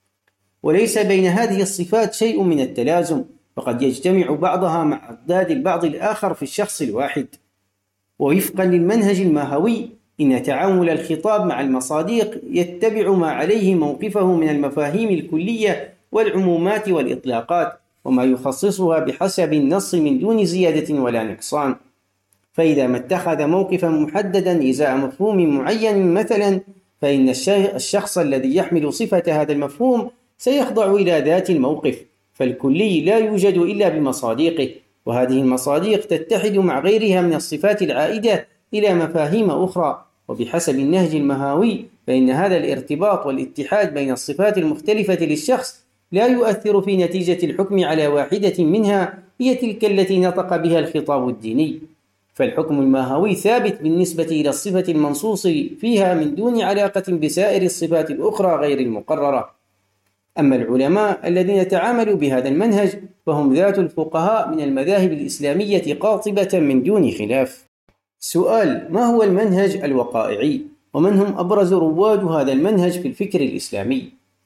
وليس بين هذه الصفات شيء من التلازم، فقد يجتمع بعضها مع أضداد البعض الآخر في الشخص الواحد. ووفقا للمنهج الماهوي، إن تعامل الخطاب مع المصادق يتبع ما عليه موقفه من المفاهيم الكلية والعمومات والإطلاقات، وما يخصصها بحسب النص من دون زيادة ولا نقصان. فإذا ما اتخذ موقفا محددا إزاء مفهوم معين مثلا، فإن الشخص الذي يحمل صفة هذا المفهوم سيخضع إلى ذات الموقف، فالكلي لا يوجد إلا بمصادقه، وهذه المصادق تتحد مع غيرها من الصفات العائدة إلى مفاهيم أخرى. وبحسب النهج المهاوي، فإن هذا الارتباط والاتحاد بين الصفات المختلفة للشخص لا يؤثر في نتيجة الحكم على واحدة منها هي تلك التي نطق بها الخطاب الديني، فالحكم الماهوي ثابت بالنسبة إلى الصفة المنصوص فيها من دون علاقة بسائر الصفات الأخرى غير المقررة. أما العلماء الذين تعاملوا بهذا المنهج فهم ذات الفقهاء من المذاهب الإسلامية قاطبة من دون خلاف. سؤال: ما هو المنهج الوقائعي؟ ومن هم أبرز رواد هذا المنهج في الفكر الإسلامي؟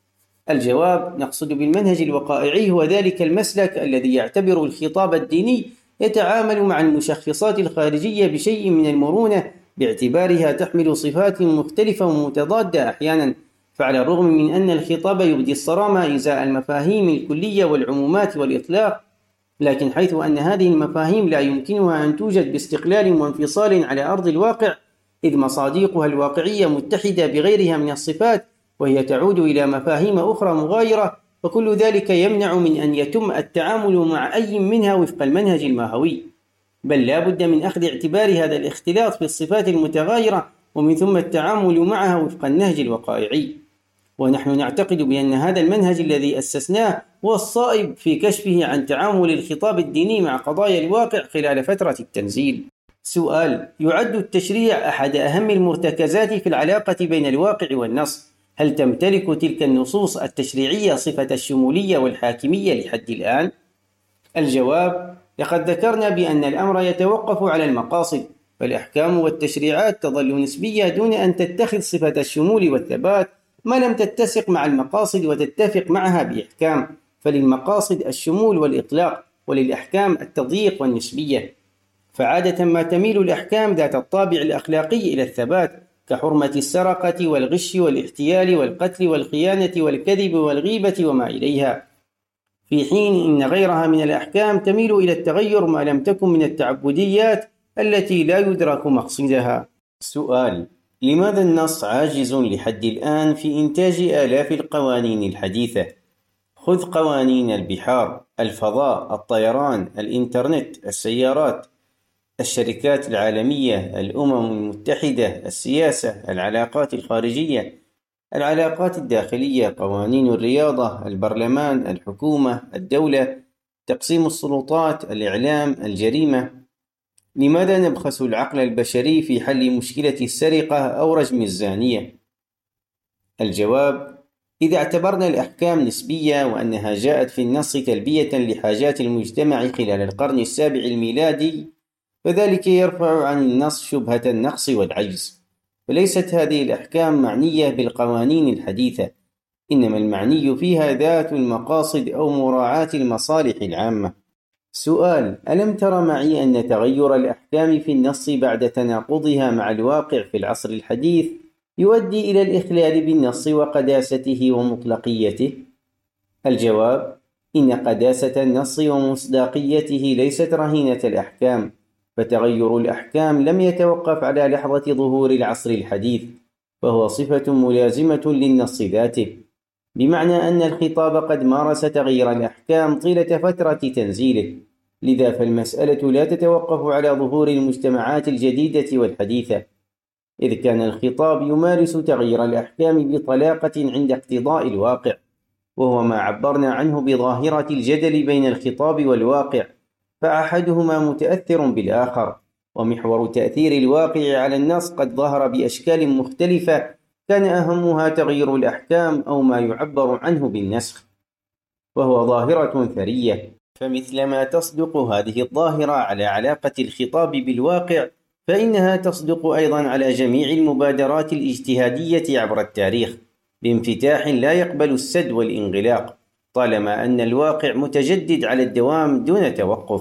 الجواب: نقصد بالمنهج الوقائعي هو ذلك المسلك الذي يعتبر الخطاب الديني يتعامل مع المشخصات الخارجية بشيء من المرونة، باعتبارها تحمل صفات مختلفة ومتضادة أحيانا، فعلى الرغم من أن الخطاب يبدي الصرامة إزاء المفاهيم الكلية والعمومات والإطلاق، لكن حيث أن هذه المفاهيم لا يمكنها أن توجد باستقلال وانفصال على أرض الواقع، إذ مصادقها الواقعية متحدة بغيرها من الصفات، وهي تعود إلى مفاهيم أخرى مغايرة، فكل ذلك يمنع من أن يتم التعامل مع أي منها وفق المنهج الماهوي، بل لا بد من أخذ اعتبار هذا الاختلاط في الصفات المتغايرة ومن ثم التعامل معها وفق النهج الوقائعي. ونحن نعتقد بأن هذا المنهج الذي أسسناه هو الصائب في كشفه عن تعامل الخطاب الديني مع قضايا الواقع خلال فترة التنزيل. سؤال: يعد التشريع أحد أهم المرتكزات في العلاقة بين الواقع والنص، هل تمتلك تلك النصوص التشريعية صفة الشمولية والحاكمية لحد الآن؟ الجواب: لقد ذكرنا بأن الأمر يتوقف على المقاصد، فالأحكام والتشريعات تظل نسبية دون أن تتخذ صفة الشمول والثبات ما لم تتسق مع المقاصد وتتفق معها بإحكام، فللمقاصد الشمول والإطلاق، وللأحكام التضييق والنسبية. فعادة ما تميل الأحكام ذات الطابع الأخلاقي إلى الثبات، كحرمة السرقة والغش والاحتيال والقتل والخيانة والكذب والغيبة وما إليها، في حين إن غيرها من الأحكام تميل إلى التغير ما لم تكن من التعبديات التي لا يدرك مقصدها. سؤال: لماذا النص عاجز لحد الآن في إنتاج آلاف القوانين الحديثة؟ خذ قوانين البحار، الفضاء، الطيران، الإنترنت، السيارات، الشركات العالمية، الأمم المتحدة، السياسة، العلاقات الخارجية، العلاقات الداخلية، قوانين الرياضة، البرلمان، الحكومة، الدولة، تقسيم السلطات، الإعلام، الجريمة. لماذا نبخس العقل البشري في حل مشكلة السرقة أو رجم الزانية؟ الجواب: إذا اعتبرنا الأحكام نسبية وأنها جاءت في النص تلبية لحاجات المجتمع خلال القرن السابع الميلادي، فذلك يرفع عن النص شبهة النقص والعجز، فليست هذه الأحكام معنية بالقوانين الحديثة، إنما المعني فيها ذات المقاصد أو مراعاة المصالح العامة. سؤال: ألم تر معي أن تغير الأحكام في النص بعد تناقضها مع الواقع في العصر الحديث يؤدي إلى الإخلال بالنص وقداسته ومطلقيته؟ الجواب: إن قداسة النص ومصداقيته ليست رهينة الأحكام، فتغير الأحكام لم يتوقف على لحظة ظهور العصر الحديث، فهو صفة ملازمة للنص ذاته، بمعنى أن الخطاب قد مارس تغيير الأحكام طيلة فترة تنزيله، لذا فالمسألة لا تتوقف على ظهور المجتمعات الجديدة والحديثة، إذ كان الخطاب يمارس تغيير الأحكام بطلاقة عند اقتضاء الواقع، وهو ما عبرنا عنه بظاهرة الجدل بين الخطاب والواقع، فأحدهما متأثر بالآخر، ومحور تأثير الواقع على النص قد ظهر بأشكال مختلفة كان أهمها تغيير الأحكام أو ما يعبر عنه بالنسخ، وهو ظاهرة ثرية. فمثلما تصدق هذه الظاهرة على علاقة الخطاب بالواقع، فإنها تصدق أيضا على جميع المبادرات الاجتهادية عبر التاريخ بانفتاح لا يقبل السد والانغلاق، طالما أن الواقع متجدد على الدوام دون توقف.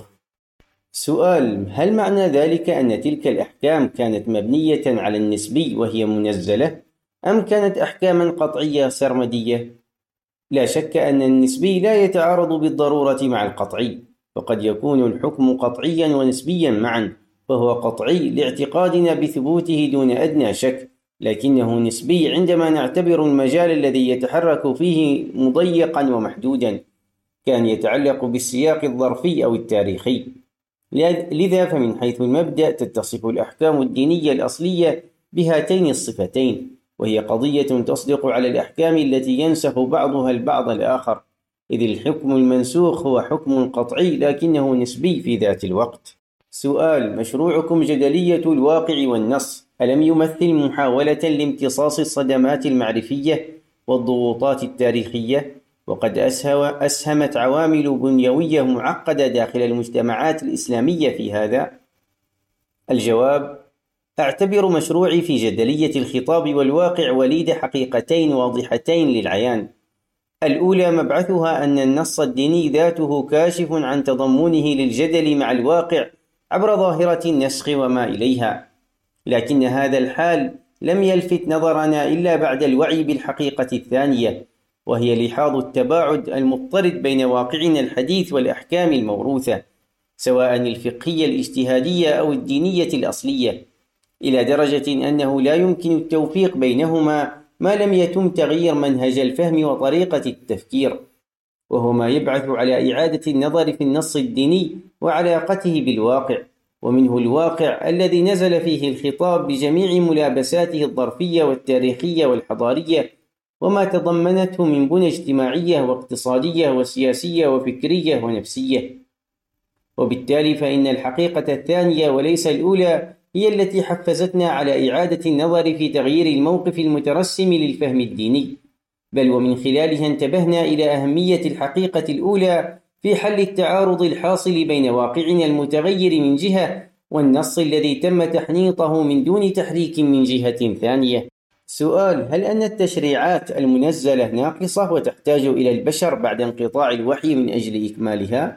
سؤال: هل معنى ذلك أن تلك الأحكام كانت مبنية على النسبي وهي منزلة، أم كانت أحكاما قطعية سرمدية؟ لا شك أن النسبي لا يتعارض بالضرورة مع القطعي، وقد يكون الحكم قطعيا ونسبيا معا، فهو قطعي لاعتقادنا بثبوته دون أدنى شك، لكنه نسبي عندما نعتبر المجال الذي يتحرك فيه مضيقا ومحدودا، كان يتعلق بالسياق الظرفي أو التاريخي. لذا فمن حيث المبدأ تتصف الأحكام الدينية الأصلية بهاتين الصفتين، وهي قضية تصدق على الأحكام التي ينسخ بعضها البعض الآخر، إذ الحكم المنسوخ هو حكم قطعي لكنه نسبي في ذات الوقت. سؤال: مشروعكم جدلية الواقع والنص ألم يمثل محاولة لامتصاص الصدمات المعرفية والضغوطات التاريخية؟ وقد أسهمت عوامل بنيوية معقدة داخل المجتمعات الإسلامية في هذا. الجواب: أعتبر مشروعي في جدلية الخطاب والواقع وليد حقيقتين واضحتين للعيان. الأولى مبعثها أن النص الديني ذاته كاشف عن تضمنه للجدل مع الواقع عبر ظاهرة النسخ وما إليها، لكن هذا الحال لم يلفت نظرنا إلا بعد الوعي بالحقيقة الثانية، وهي لحاظ التباعد المضطرد بين واقعنا الحديث والأحكام الموروثة، سواء الفقهية الاجتهادية أو الدينية الأصلية، إلى درجة أنه لا يمكن التوفيق بينهما ما لم يتم تغيير منهج الفهم وطريقة التفكير، وهو ما يبعث على إعادة النظر في النص الديني وعلاقته بالواقع، ومنه الواقع الذي نزل فيه الخطاب بجميع ملابساته الظرفية والتاريخية والحضارية، وما تضمنته من بنى اجتماعية واقتصادية وسياسية وفكرية ونفسية. وبالتالي فإن الحقيقة الثانية وليس الأولى هي التي حفزتنا على إعادة النظر في تغيير الموقف المترسم للفهم الديني، بل ومن خلالها انتبهنا إلى أهمية الحقيقة الأولى في حل التعارض الحاصل بين واقعنا المتغير من جهة والنص الذي تم تحنيطه من دون تحريك من جهة ثانية. سؤال: هل أن التشريعات المنزلة ناقصة وتحتاج إلى البشر بعد انقطاع الوحي من أجل إكمالها؟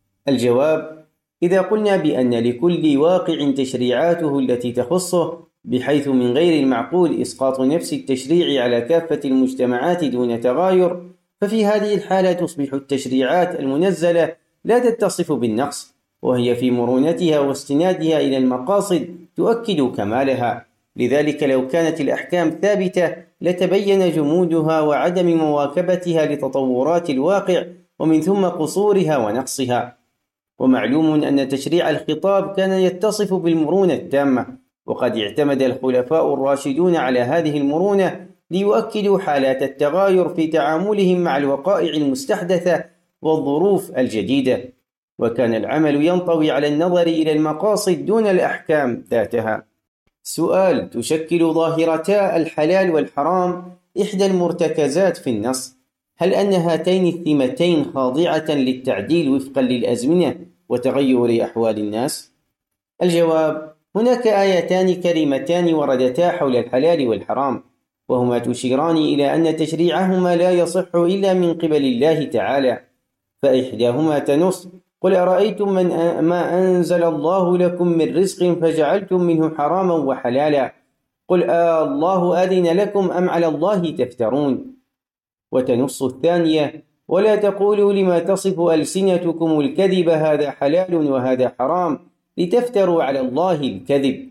الجواب: إذا قلنا بأن لكل واقع تشريعاته التي تخصه، بحيث من غير المعقول إسقاط نفس التشريع على كافة المجتمعات دون تغاير، ففي هذه الحالة تصبح التشريعات المنزلة لا تتصف بالنقص، وهي في مرونتها واستنادها إلى المقاصد تؤكد كمالها. لذلك لو كانت الأحكام ثابتة لتبين جمودها وعدم مواكبتها لتطورات الواقع ومن ثم قصورها ونقصها. ومعلوم أن تشريع الخطاب كان يتصف بالمرونة التامة، وقد اعتمد الخلفاء الراشدون على هذه المرونة ليؤكدوا حالات التغاير في تعاملهم مع الوقائع المستحدثة والظروف الجديدة، وكان العمل ينطوي على النظر إلى المقاصد دون الأحكام ذاتها. سؤال: تشكل ظاهرتا الحلال والحرام إحدى المرتكزات في النص، هل أن هاتين الثمتين خاضعة للتعديل وفقا للأزمنة وتغير أحوال الناس؟ الجواب: هناك آيتان كريمتان وردتا حول الحلال والحرام، وهما تشيران إلى أن تشريعهما لا يصح إلا من قبل الله تعالى، فإحداهما تنص: قل أرأيتم من ما أنزل الله لكم من رزق فجعلتم منه حراما وحلالا، قل آه الله أذن لكم أم على الله تفترون. وتنص الثانية: ولا تقولوا لما تصف ألسنتكم الكذب هذا حلال وهذا حرام لتفتروا على الله الكذب.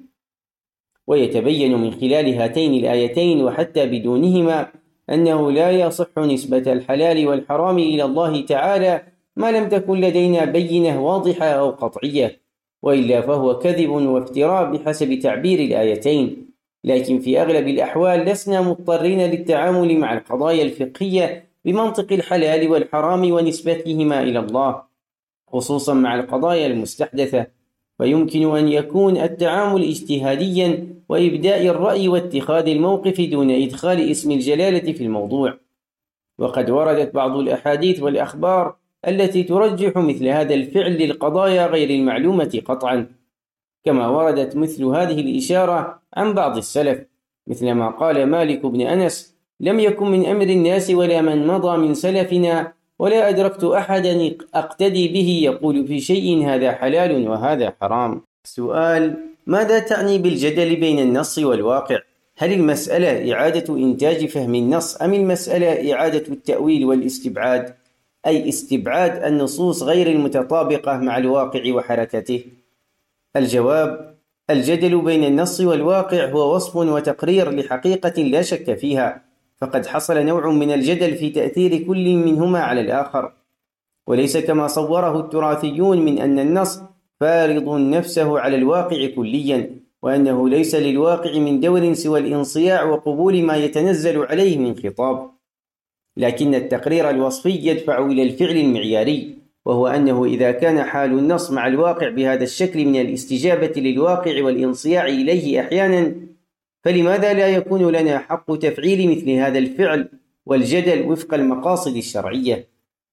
ويتبين من خلال هاتين الآيتين وحتى بدونهما أنه لا يصح نسبة الحلال والحرام إلى الله تعالى ما لم تكن لدينا بينة واضحة أو قطعية، وإلا فهو كذب وافتراء بحسب تعبير الآيتين. لكن في أغلب الأحوال لسنا مضطرين للتعامل مع القضايا الفقهية بمنطق الحلال والحرام ونسبتهما إلى الله، خصوصا مع القضايا المستحدثة، فيمكن أن يكون التعامل اجتهاديا وإبداء الرأي واتخاذ الموقف دون إدخال اسم الجلالة في الموضوع. وقد وردت بعض الأحاديث والأخبار التي ترجح مثل هذا الفعل للقضايا غير المعلومة قطعا، كما وردت مثل هذه الإشارة عن بعض السلف، مثل ما قال مالك بن أنس: لم يكن من أمر الناس ولا من مضى من سلفنا ولا أدركت أحدا أقتدي به يقول في شيء هذا حلال وهذا حرام. سؤال: ماذا تعني بالجدل بين النص والواقع؟ هل المسألة إعادة إنتاج فهم النص أم المسألة إعادة التأويل والاستبعاد، أي استبعاد النصوص غير المتطابقة مع الواقع وحركته؟ الجواب: الجدل بين النص والواقع هو وصف وتقرير لحقيقة لا شك فيها، فقد حصل نوع من الجدل في تأثير كل منهما على الآخر، وليس كما صوره التراثيون من أن النص فارض نفسه على الواقع كليا، وأنه ليس للواقع من دور سوى الانصياع وقبول ما يتنزل عليه من خطاب، لكن التقرير الوصفي يدفع إلى الفعل المعياري، وهو أنه إذا كان حال النص مع الواقع بهذا الشكل من الاستجابة للواقع والانصياع إليه أحيانا، فلماذا لا يكون لنا حق تفعيل مثل هذا الفعل والجدل وفق المقاصد الشرعية؟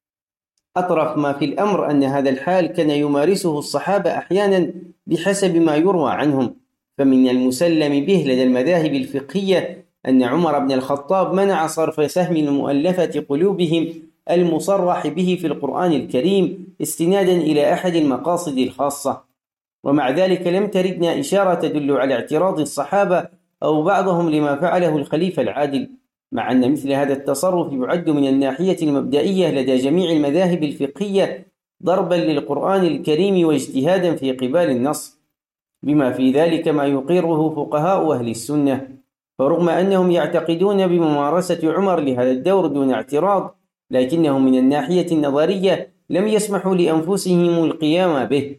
أطرف ما في الأمر أن هذا الحال كان يمارسه الصحابة أحيانا بحسب ما يروى عنهم، فمن المسلم به لدى المذاهب الفقهية أن عمر بن الخطاب منع صرف سهم المؤلفة قلوبهم المصرح به في القرآن الكريم استنادا إلى أحد المقاصد الخاصة، ومع ذلك لم تردنا إشارة تدل على اعتراض الصحابة أو بعضهم لما فعله الخليفة العادل، مع أن مثل هذا التصرف يعد من الناحية المبدئية لدى جميع المذاهب الفقهية ضربا للقرآن الكريم واجتهادا في قبال النص، بما في ذلك ما يقره فقهاء أهل السنة. فرغم أنهم يعتقدون بممارسة عمر لهذا الدور دون اعتراض، لكنهم من الناحية النظرية لم يسمحوا لأنفسهم القيام به،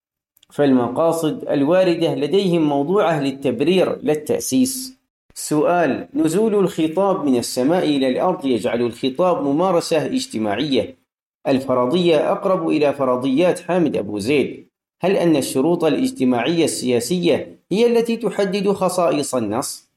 فالمقاصد الواردة لديهم موضوعة للتبرير لا التأسيس. سؤال: نزول الخطاب من السماء إلى الأرض يجعل الخطاب ممارسة اجتماعية، الفرضية أقرب إلى فرضيات حامد أبو زيد، هل أن الشروط الاجتماعية السياسية هي التي تحدد خصائص النص؟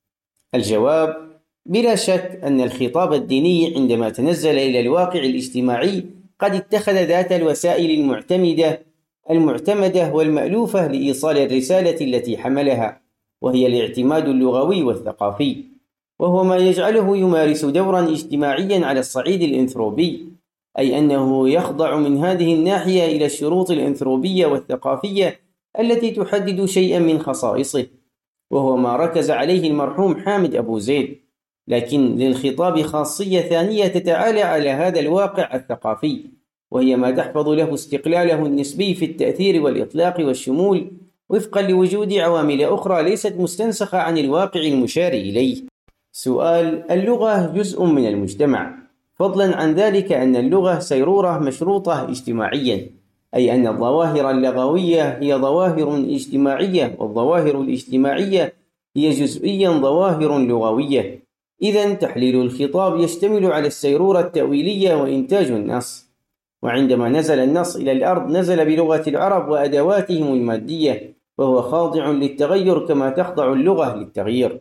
الجواب: بلا شك أن الخطاب الديني عندما تنزل إلى الواقع الاجتماعي قد اتخذ ذات الوسائل المعتمدة المعتمدة والمألوفة لإيصال الرسالة التي حملها، وهي الاعتماد اللغوي والثقافي، وهو ما يجعله يمارس دورا اجتماعيا على الصعيد الإنثروبي، أي أنه يخضع من هذه الناحية إلى الشروط الإنثروبية والثقافية التي تحدد شيئا من خصائصه، وهو ما ركز عليه المرحوم حامد أبو زيد. لكن للخطاب خاصية ثانية تتعالى على هذا الواقع الثقافي، وهي ما تحفظ له استقلاله النسبي في التأثير والإطلاق والشمول، وفقا لوجود عوامل أخرى ليست مستنسخة عن الواقع المشار إليه. سؤال: اللغة جزء من المجتمع، فضلا عن ذلك أن اللغة سيرورة مشروطة اجتماعيا، أي أن الظواهر اللغوية هي ظواهر اجتماعية، والظواهر الاجتماعية هي جزئيا ظواهر لغوية. إذن تحليل الخطاب يشتمل على السيرورة التأويلية وإنتاج النص، وعندما نزل النص إلى الأرض نزل بلغة العرب وأدواتهم المادية، وهو خاضع للتغير كما تخضع اللغة للتغيير.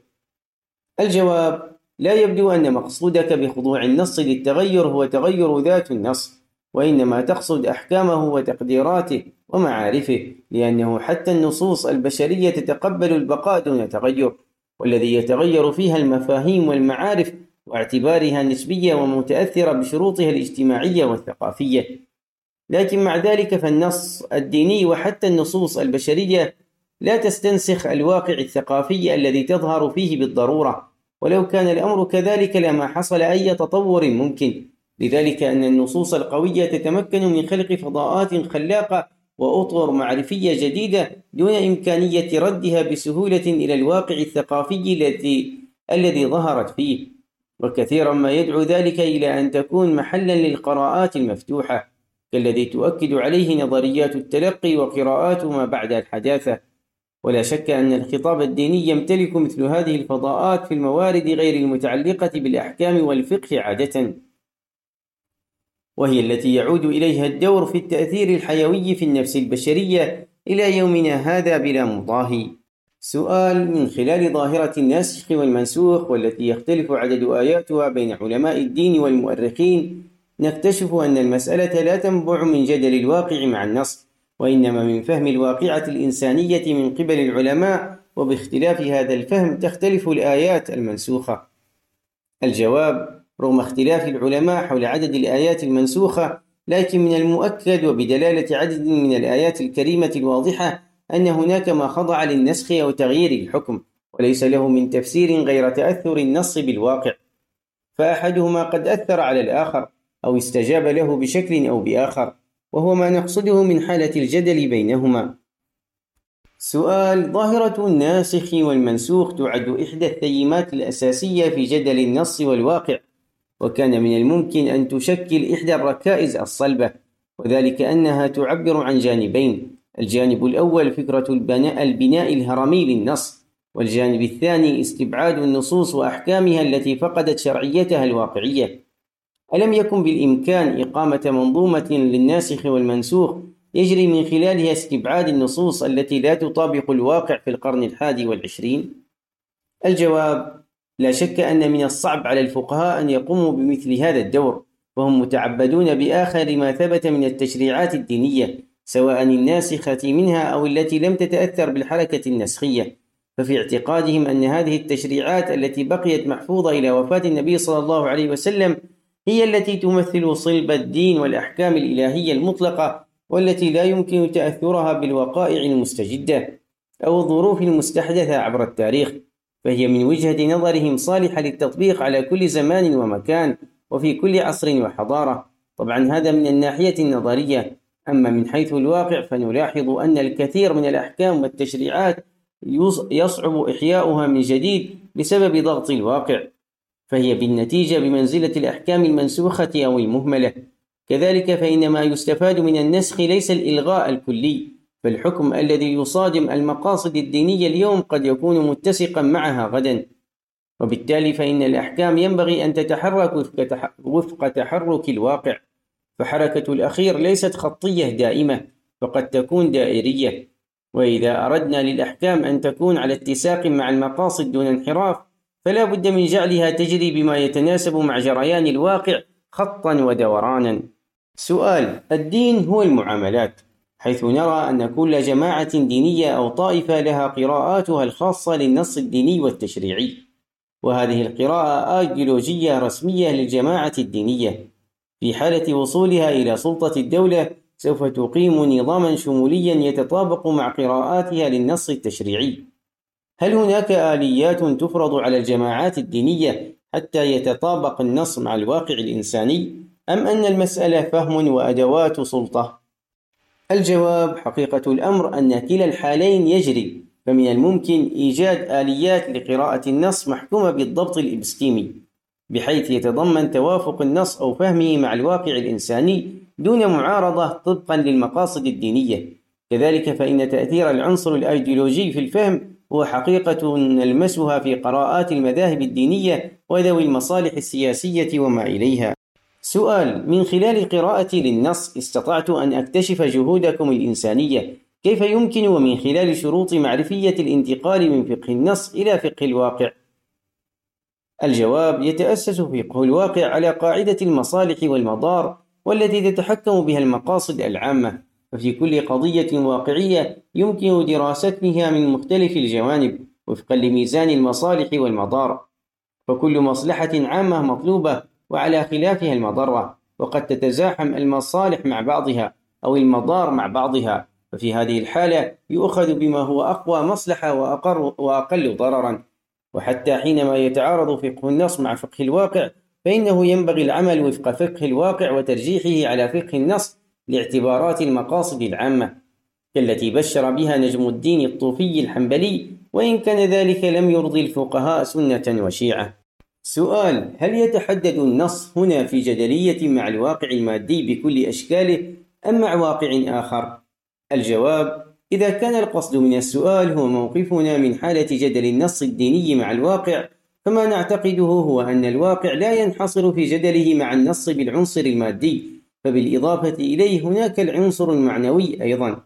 الجواب: لا يبدو أن مقصودك بخضوع النص للتغير هو تغير ذات النص، وإنما تقصد أحكامه وتقديراته ومعارفه، لأنه حتى النصوص البشرية تتقبل البقاء دون تغير، والذي يتغير فيها المفاهيم والمعارف واعتبارها نسبية ومتأثرة بشروطها الاجتماعية والثقافية. لكن مع ذلك فالنص الديني وحتى النصوص البشرية لا تستنسخ الواقع الثقافي الذي تظهر فيه بالضرورة، ولو كان الأمر كذلك لما حصل أي تطور ممكن، لذلك أن النصوص القوية تتمكن من خلق فضاءات خلاقة وأطر معرفية جديدة دون إمكانية ردها بسهولة إلى الواقع الثقافي الذي الذي ظهرت فيه، وكثيرا ما يدعو ذلك إلى أن تكون محلا للقراءات المفتوحة، كالذي تؤكد عليه نظريات التلقي وقراءات ما بعد الحداثة. ولا شك أن الخطاب الديني يمتلك مثل هذه الفضاءات في الموارد غير المتعلقة بالأحكام والفقه عادة، وهي التي يعود إليها الدور في التأثير الحيوي في النفس البشرية إلى يومنا هذا بلا مضاهي. سؤال: من خلال ظاهرة الناسخ والمنسوخ والتي يختلف عدد آياتها بين علماء الدين والمؤرخين، نكتشف أن المسألة لا تنبع من جدل الواقع مع النص، وإنما من فهم الواقعة الإنسانية من قبل العلماء، وباختلاف هذا الفهم تختلف الآيات المنسوخة. الجواب: رغم اختلاف العلماء حول عدد الآيات المنسوخة، لكن من المؤكد وبدلالة عدد من الآيات الكريمة الواضحة أن هناك ما خضع للنسخ أو تغيير الحكم، وليس له من تفسير غير تأثر النص بالواقع، فأحدهما قد أثر على الآخر أو استجاب له بشكل أو بآخر، وهو ما نقصده من حالة الجدل بينهما. سؤال: ظاهرة الناسخ والمنسوخ تعد إحدى الثيمات الأساسية في جدل النص والواقع، وكان من الممكن أن تشكل إحدى الركائز الصلبة، وذلك أنها تعبر عن جانبين: الجانب الأول فكرة البناء, البناء الهرمي للنص، والجانب الثاني استبعاد النصوص وأحكامها التي فقدت شرعيتها الواقعية. ألم يكن بالإمكان إقامة منظومة للناسخ والمنسوخ يجري من خلالها استبعاد النصوص التي لا تطابق الواقع في القرن الحادي والعشرين؟ الجواب: لا شك أن من الصعب على الفقهاء أن يقوموا بمثل هذا الدور، وهم متعبدون بآخر ما ثبت من التشريعات الدينية، سواء الناسخة منها أو التي لم تتأثر بالحركة النسخية، ففي اعتقادهم أن هذه التشريعات التي بقيت محفوظة إلى وفاة النبي صلى الله عليه وسلم هي التي تمثل صلب الدين والأحكام الإلهية المطلقة، والتي لا يمكن تأثرها بالوقائع المستجدة أو الظروف المستحدثة عبر التاريخ، فهي من وجهة نظرهم صالحة للتطبيق على كل زمان ومكان وفي كل عصر وحضارة. طبعا هذا من الناحية النظرية، أما من حيث الواقع فنلاحظ أن الكثير من الأحكام والتشريعات يصعب إحياؤها من جديد بسبب ضغط الواقع، فهي بالنتيجة بمنزلة الأحكام المنسوخة أو المهملة. كذلك فإن ما يستفاد من النسخ ليس الإلغاء الكلي، فالحكم الذي يصادم المقاصد الدينية اليوم قد يكون متسقا معها غدا، وبالتالي فإن الأحكام ينبغي أن تتحرك وفق تحرك الواقع، فحركة الأخير ليست خطية دائمة، فقد تكون دائرية، وإذا أردنا للأحكام أن تكون على اتساق مع المقاصد دون انحراف فلا بد من جعلها تجري بما يتناسب مع جريان الواقع خطا ودورانا. سؤال: الدين هو المعاملات، حيث نرى أن كل جماعة دينية أو طائفة لها قراءاتها الخاصة للنص الديني والتشريعي، وهذه القراءة أيديولوجية رسمية للجماعة الدينية. في حالة وصولها إلى سلطة الدولة سوف تقيم نظاما شموليا يتطابق مع قراءاتها للنص التشريعي. هل هناك آليات تفرض على الجماعات الدينية حتى يتطابق النص مع الواقع الإنساني، أم أن المسألة فهم وأدوات سلطة؟ الجواب: حقيقة الأمر أن كلا الحالين يجري، فمن الممكن إيجاد آليات لقراءة النص محكومة بالضبط الإبستيمي، بحيث يتضمن توافق النص أو فهمه مع الواقع الإنساني دون معارضة طبقا للمقاصد الدينية. كذلك فإن تأثير العنصر الأيديولوجي في الفهم هو حقيقة نلمسها في قراءات المذاهب الدينية وذوي المصالح السياسية وما إليها. سؤال: من خلال قراءتي للنص استطعت أن أكتشف جهودكم الإنسانية، كيف يمكن ومن خلال شروط معرفية الانتقال من فقه النص إلى فقه الواقع؟ الجواب: يتأسس فقه الواقع على قاعدة المصالح والمضار، والتي تتحكم بها المقاصد العامة، ففي كل قضية واقعية يمكن دراستها من مختلف الجوانب وفقا لميزان المصالح والمضار، فكل مصلحة عامة مطلوبة وعلى خلافها المضرة، وقد تتزاحم المصالح مع بعضها أو المضار مع بعضها، ففي هذه الحالة يؤخذ بما هو أقوى مصلحة وأقر وأقل ضررا. وحتى حينما يتعارض فقه النص مع فقه الواقع فإنه ينبغي العمل وفق فقه الواقع وترجيحه على فقه النص لاعتبارات المقاصد العامة، كالتي بشر بها نجم الدين الطوفي الحنبلي، وإن كان ذلك لم يرضي الفقهاء سنة وشيعة. سؤال: هل يتحدد النص هنا في جدلية مع الواقع المادي بكل أشكاله أم مع واقع آخر؟ الجواب: إذا كان القصد من السؤال هو موقفنا من حالة جدل النص الديني مع الواقع، فما نعتقده هو أن الواقع لا ينحصر في جدله مع النص بالعنصر المادي، فبالإضافة إليه هناك العنصر المعنوي أيضا.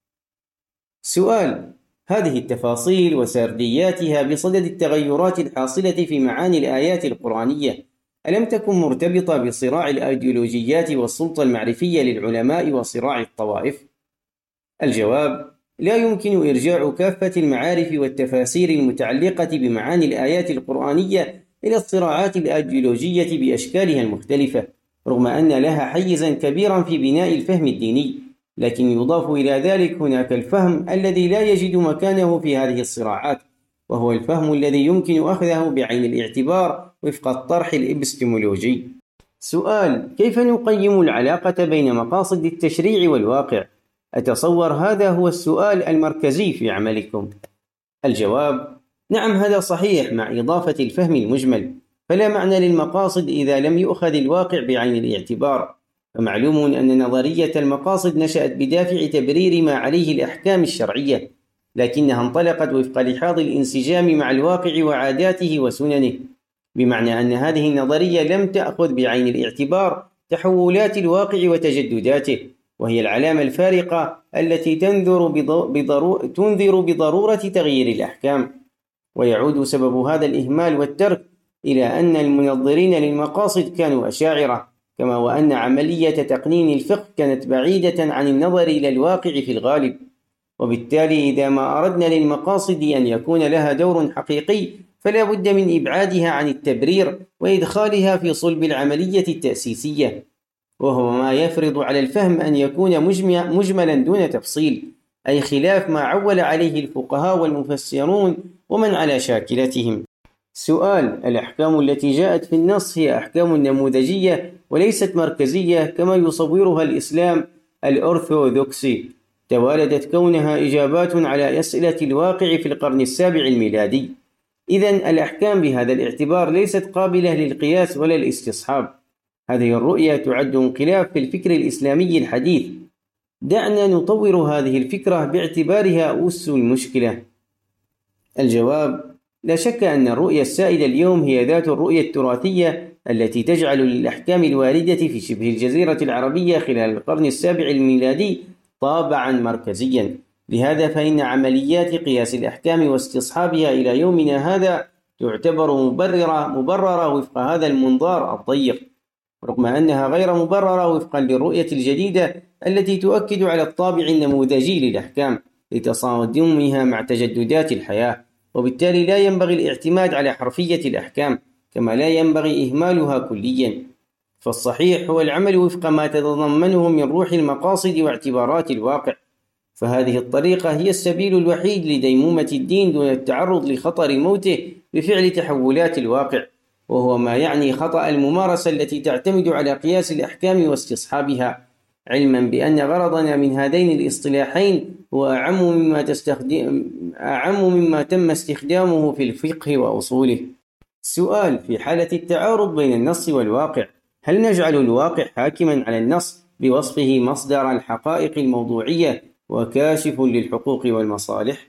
سؤال: هذه التفاصيل وسردياتها بصدد التغيرات الحاصلة في معاني الآيات القرآنية ألم تكن مرتبطة بصراع الأيديولوجيات والسلطة المعرفية للعلماء وصراع الطوائف؟ الجواب: لا يمكن إرجاع كافة المعارف والتفاسير المتعلقة بمعاني الآيات القرآنية إلى الصراعات الأيديولوجية بأشكالها المختلفة، رغم أن لها حيزا كبيرا في بناء الفهم الديني، لكن يضاف إلى ذلك هناك الفهم الذي لا يجد مكانه في هذه الصراعات، وهو الفهم الذي يمكن أخذه بعين الاعتبار وفق الطرح الإبستمولوجي. سؤال: كيف نقيم العلاقة بين مقاصد التشريع والواقع؟ أتصور هذا هو السؤال المركزي في عملكم. الجواب: نعم، هذا صحيح، مع إضافة الفهم المجمل، فلا معنى للمقاصد إذا لم يؤخذ الواقع بعين الاعتبار. فمعلوم أن نظرية المقاصد نشأت بدافع تبرير ما عليه الأحكام الشرعية، لكنها انطلقت وفق لحاظ الانسجام مع الواقع وعاداته وسننه، بمعنى أن هذه النظرية لم تأخذ بعين الاعتبار تحولات الواقع وتجدداته، وهي العلامة الفارقة التي تنذر بضرو... تنذر بضرورة تغيير الأحكام. ويعود سبب هذا الإهمال والترك إلى أن المنظرين للمقاصد كانوا أشاعرة، كما وأن عملية تقنين الفقه كانت بعيدة عن النظر إلى الواقع في الغالب. وبالتالي إذا ما أردنا للمقاصد أن يكون لها دور حقيقي فلا بد من إبعادها عن التبرير وإدخالها في صلب العملية التأسيسية، وهو ما يفرض على الفهم أن يكون مجملا دون تفصيل، أي خلاف ما عول عليه الفقهاء والمفسرون ومن على شاكلتهم. سؤال: الأحكام التي جاءت في النص هي أحكام نموذجية وليست مركزية كما يصورها الإسلام الأرثوذكسي، توالدت كونها إجابات على أسئلة الواقع في القرن السابع الميلادي. إذن الأحكام بهذا الاعتبار ليست قابلة للقياس ولا الاستصحاب. هذه الرؤية تعد انقلاب في الفكر الإسلامي الحديث. دعنا نطور هذه الفكرة باعتبارها أس المشكلة. الجواب: لا شك أن الرؤية السائدة اليوم هي ذات الرؤية التراثية التي تجعل للأحكام الواردة في شبه الجزيرة العربية خلال القرن السابع الميلادي طابعا مركزيا. لهذا فإن عمليات قياس الأحكام واستصحابها إلى يومنا هذا تعتبر مبررة مبررة وفق هذا المنظار الضيق، رغم أنها غير مبررة وفقا للرؤية الجديدة التي تؤكد على الطابع النموذجي للأحكام لتصادمها مع تجددات الحياة. وبالتالي لا ينبغي الاعتماد على حرفية الأحكام، كما لا ينبغي إهمالها كليا. فالصحيح هو العمل وفق ما تتضمنه من روح المقاصد واعتبارات الواقع، فهذه الطريقة هي السبيل الوحيد لديمومة الدين دون التعرض لخطر موته بفعل تحولات الواقع، وهو ما يعني خطأ الممارسة التي تعتمد على قياس الأحكام واستصحابها، علما بأن غرضنا من هذين الاصطلاحين هو أعم مما, تستخدم أعم مما تم استخدامه في الفقه وأصوله. السؤال: في حالة التعارض بين النص والواقع هل نجعل الواقع حاكما على النص بوصفه مصدر الحقائق الموضوعية وكاشف للحقوق والمصالح؟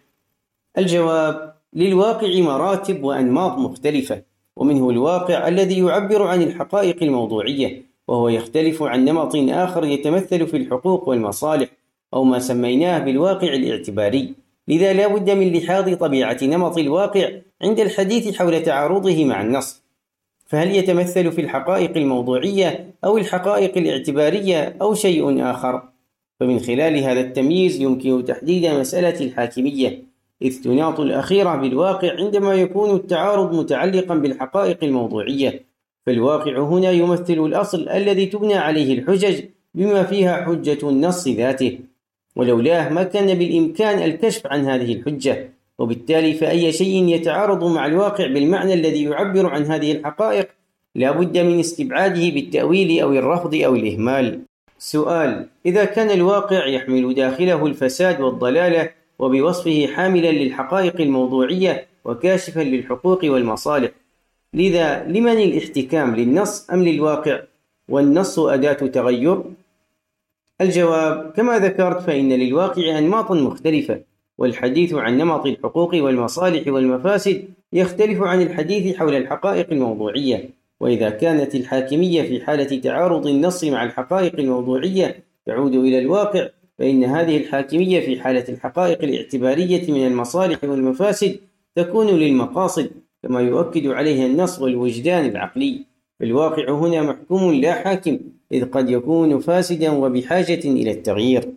الجواب: للواقع مراتب وأنماط مختلفة، ومنه الواقع الذي يعبر عن الحقائق الموضوعية، وهو يختلف عن نمط آخر يتمثل في الحقوق والمصالح أو ما سميناه بالواقع الاعتباري. لذا لا بد من لحاظ طبيعة نمط الواقع عند الحديث حول تعارضه مع النص، فهل يتمثل في الحقائق الموضوعية أو الحقائق الاعتبارية أو شيء آخر؟ فمن خلال هذا التمييز يمكن تحديد مسألة الحاكمية، إذ تناط الأخيرة بالواقع عندما يكون التعارض متعلقا بالحقائق الموضوعية، فالواقع هنا يمثل الأصل الذي تبنى عليه الحجج بما فيها حجة النص ذاته، ولولاه ما كان بالإمكان الكشف عن هذه الحجة. وبالتالي فأي شيء يتعارض مع الواقع بالمعنى الذي يعبر عن هذه الحقائق لا بد من استبعاده بالتأويل أو الرفض أو الإهمال. سؤال: إذا كان الواقع يحمل داخله الفساد والضلالة وبوصفه حاملا للحقائق الموضوعية وكاشفا للحقوق والمصالح، لذا لمن الاحتكام، للنص أم للواقع؟ والنص أداة تغير؟ الجواب: كما ذكرت فإن للواقع أنماطا مختلفة، والحديث عن نمط الحقوق والمصالح والمفاسد يختلف عن الحديث حول الحقائق الموضوعية. وإذا كانت الحاكمية في حالة تعارض النص مع الحقائق الموضوعية تعود إلى الواقع، فإن هذه الحاكمية في حالة الحقائق الاعتبارية من المصالح والمفاسد تكون للمقاصد، كما يؤكد عليها النص والوجدان العقلي. فالواقع هنا محكوم لا حاكم، إذ قد يكون فاسدا وبحاجة إلى التغيير.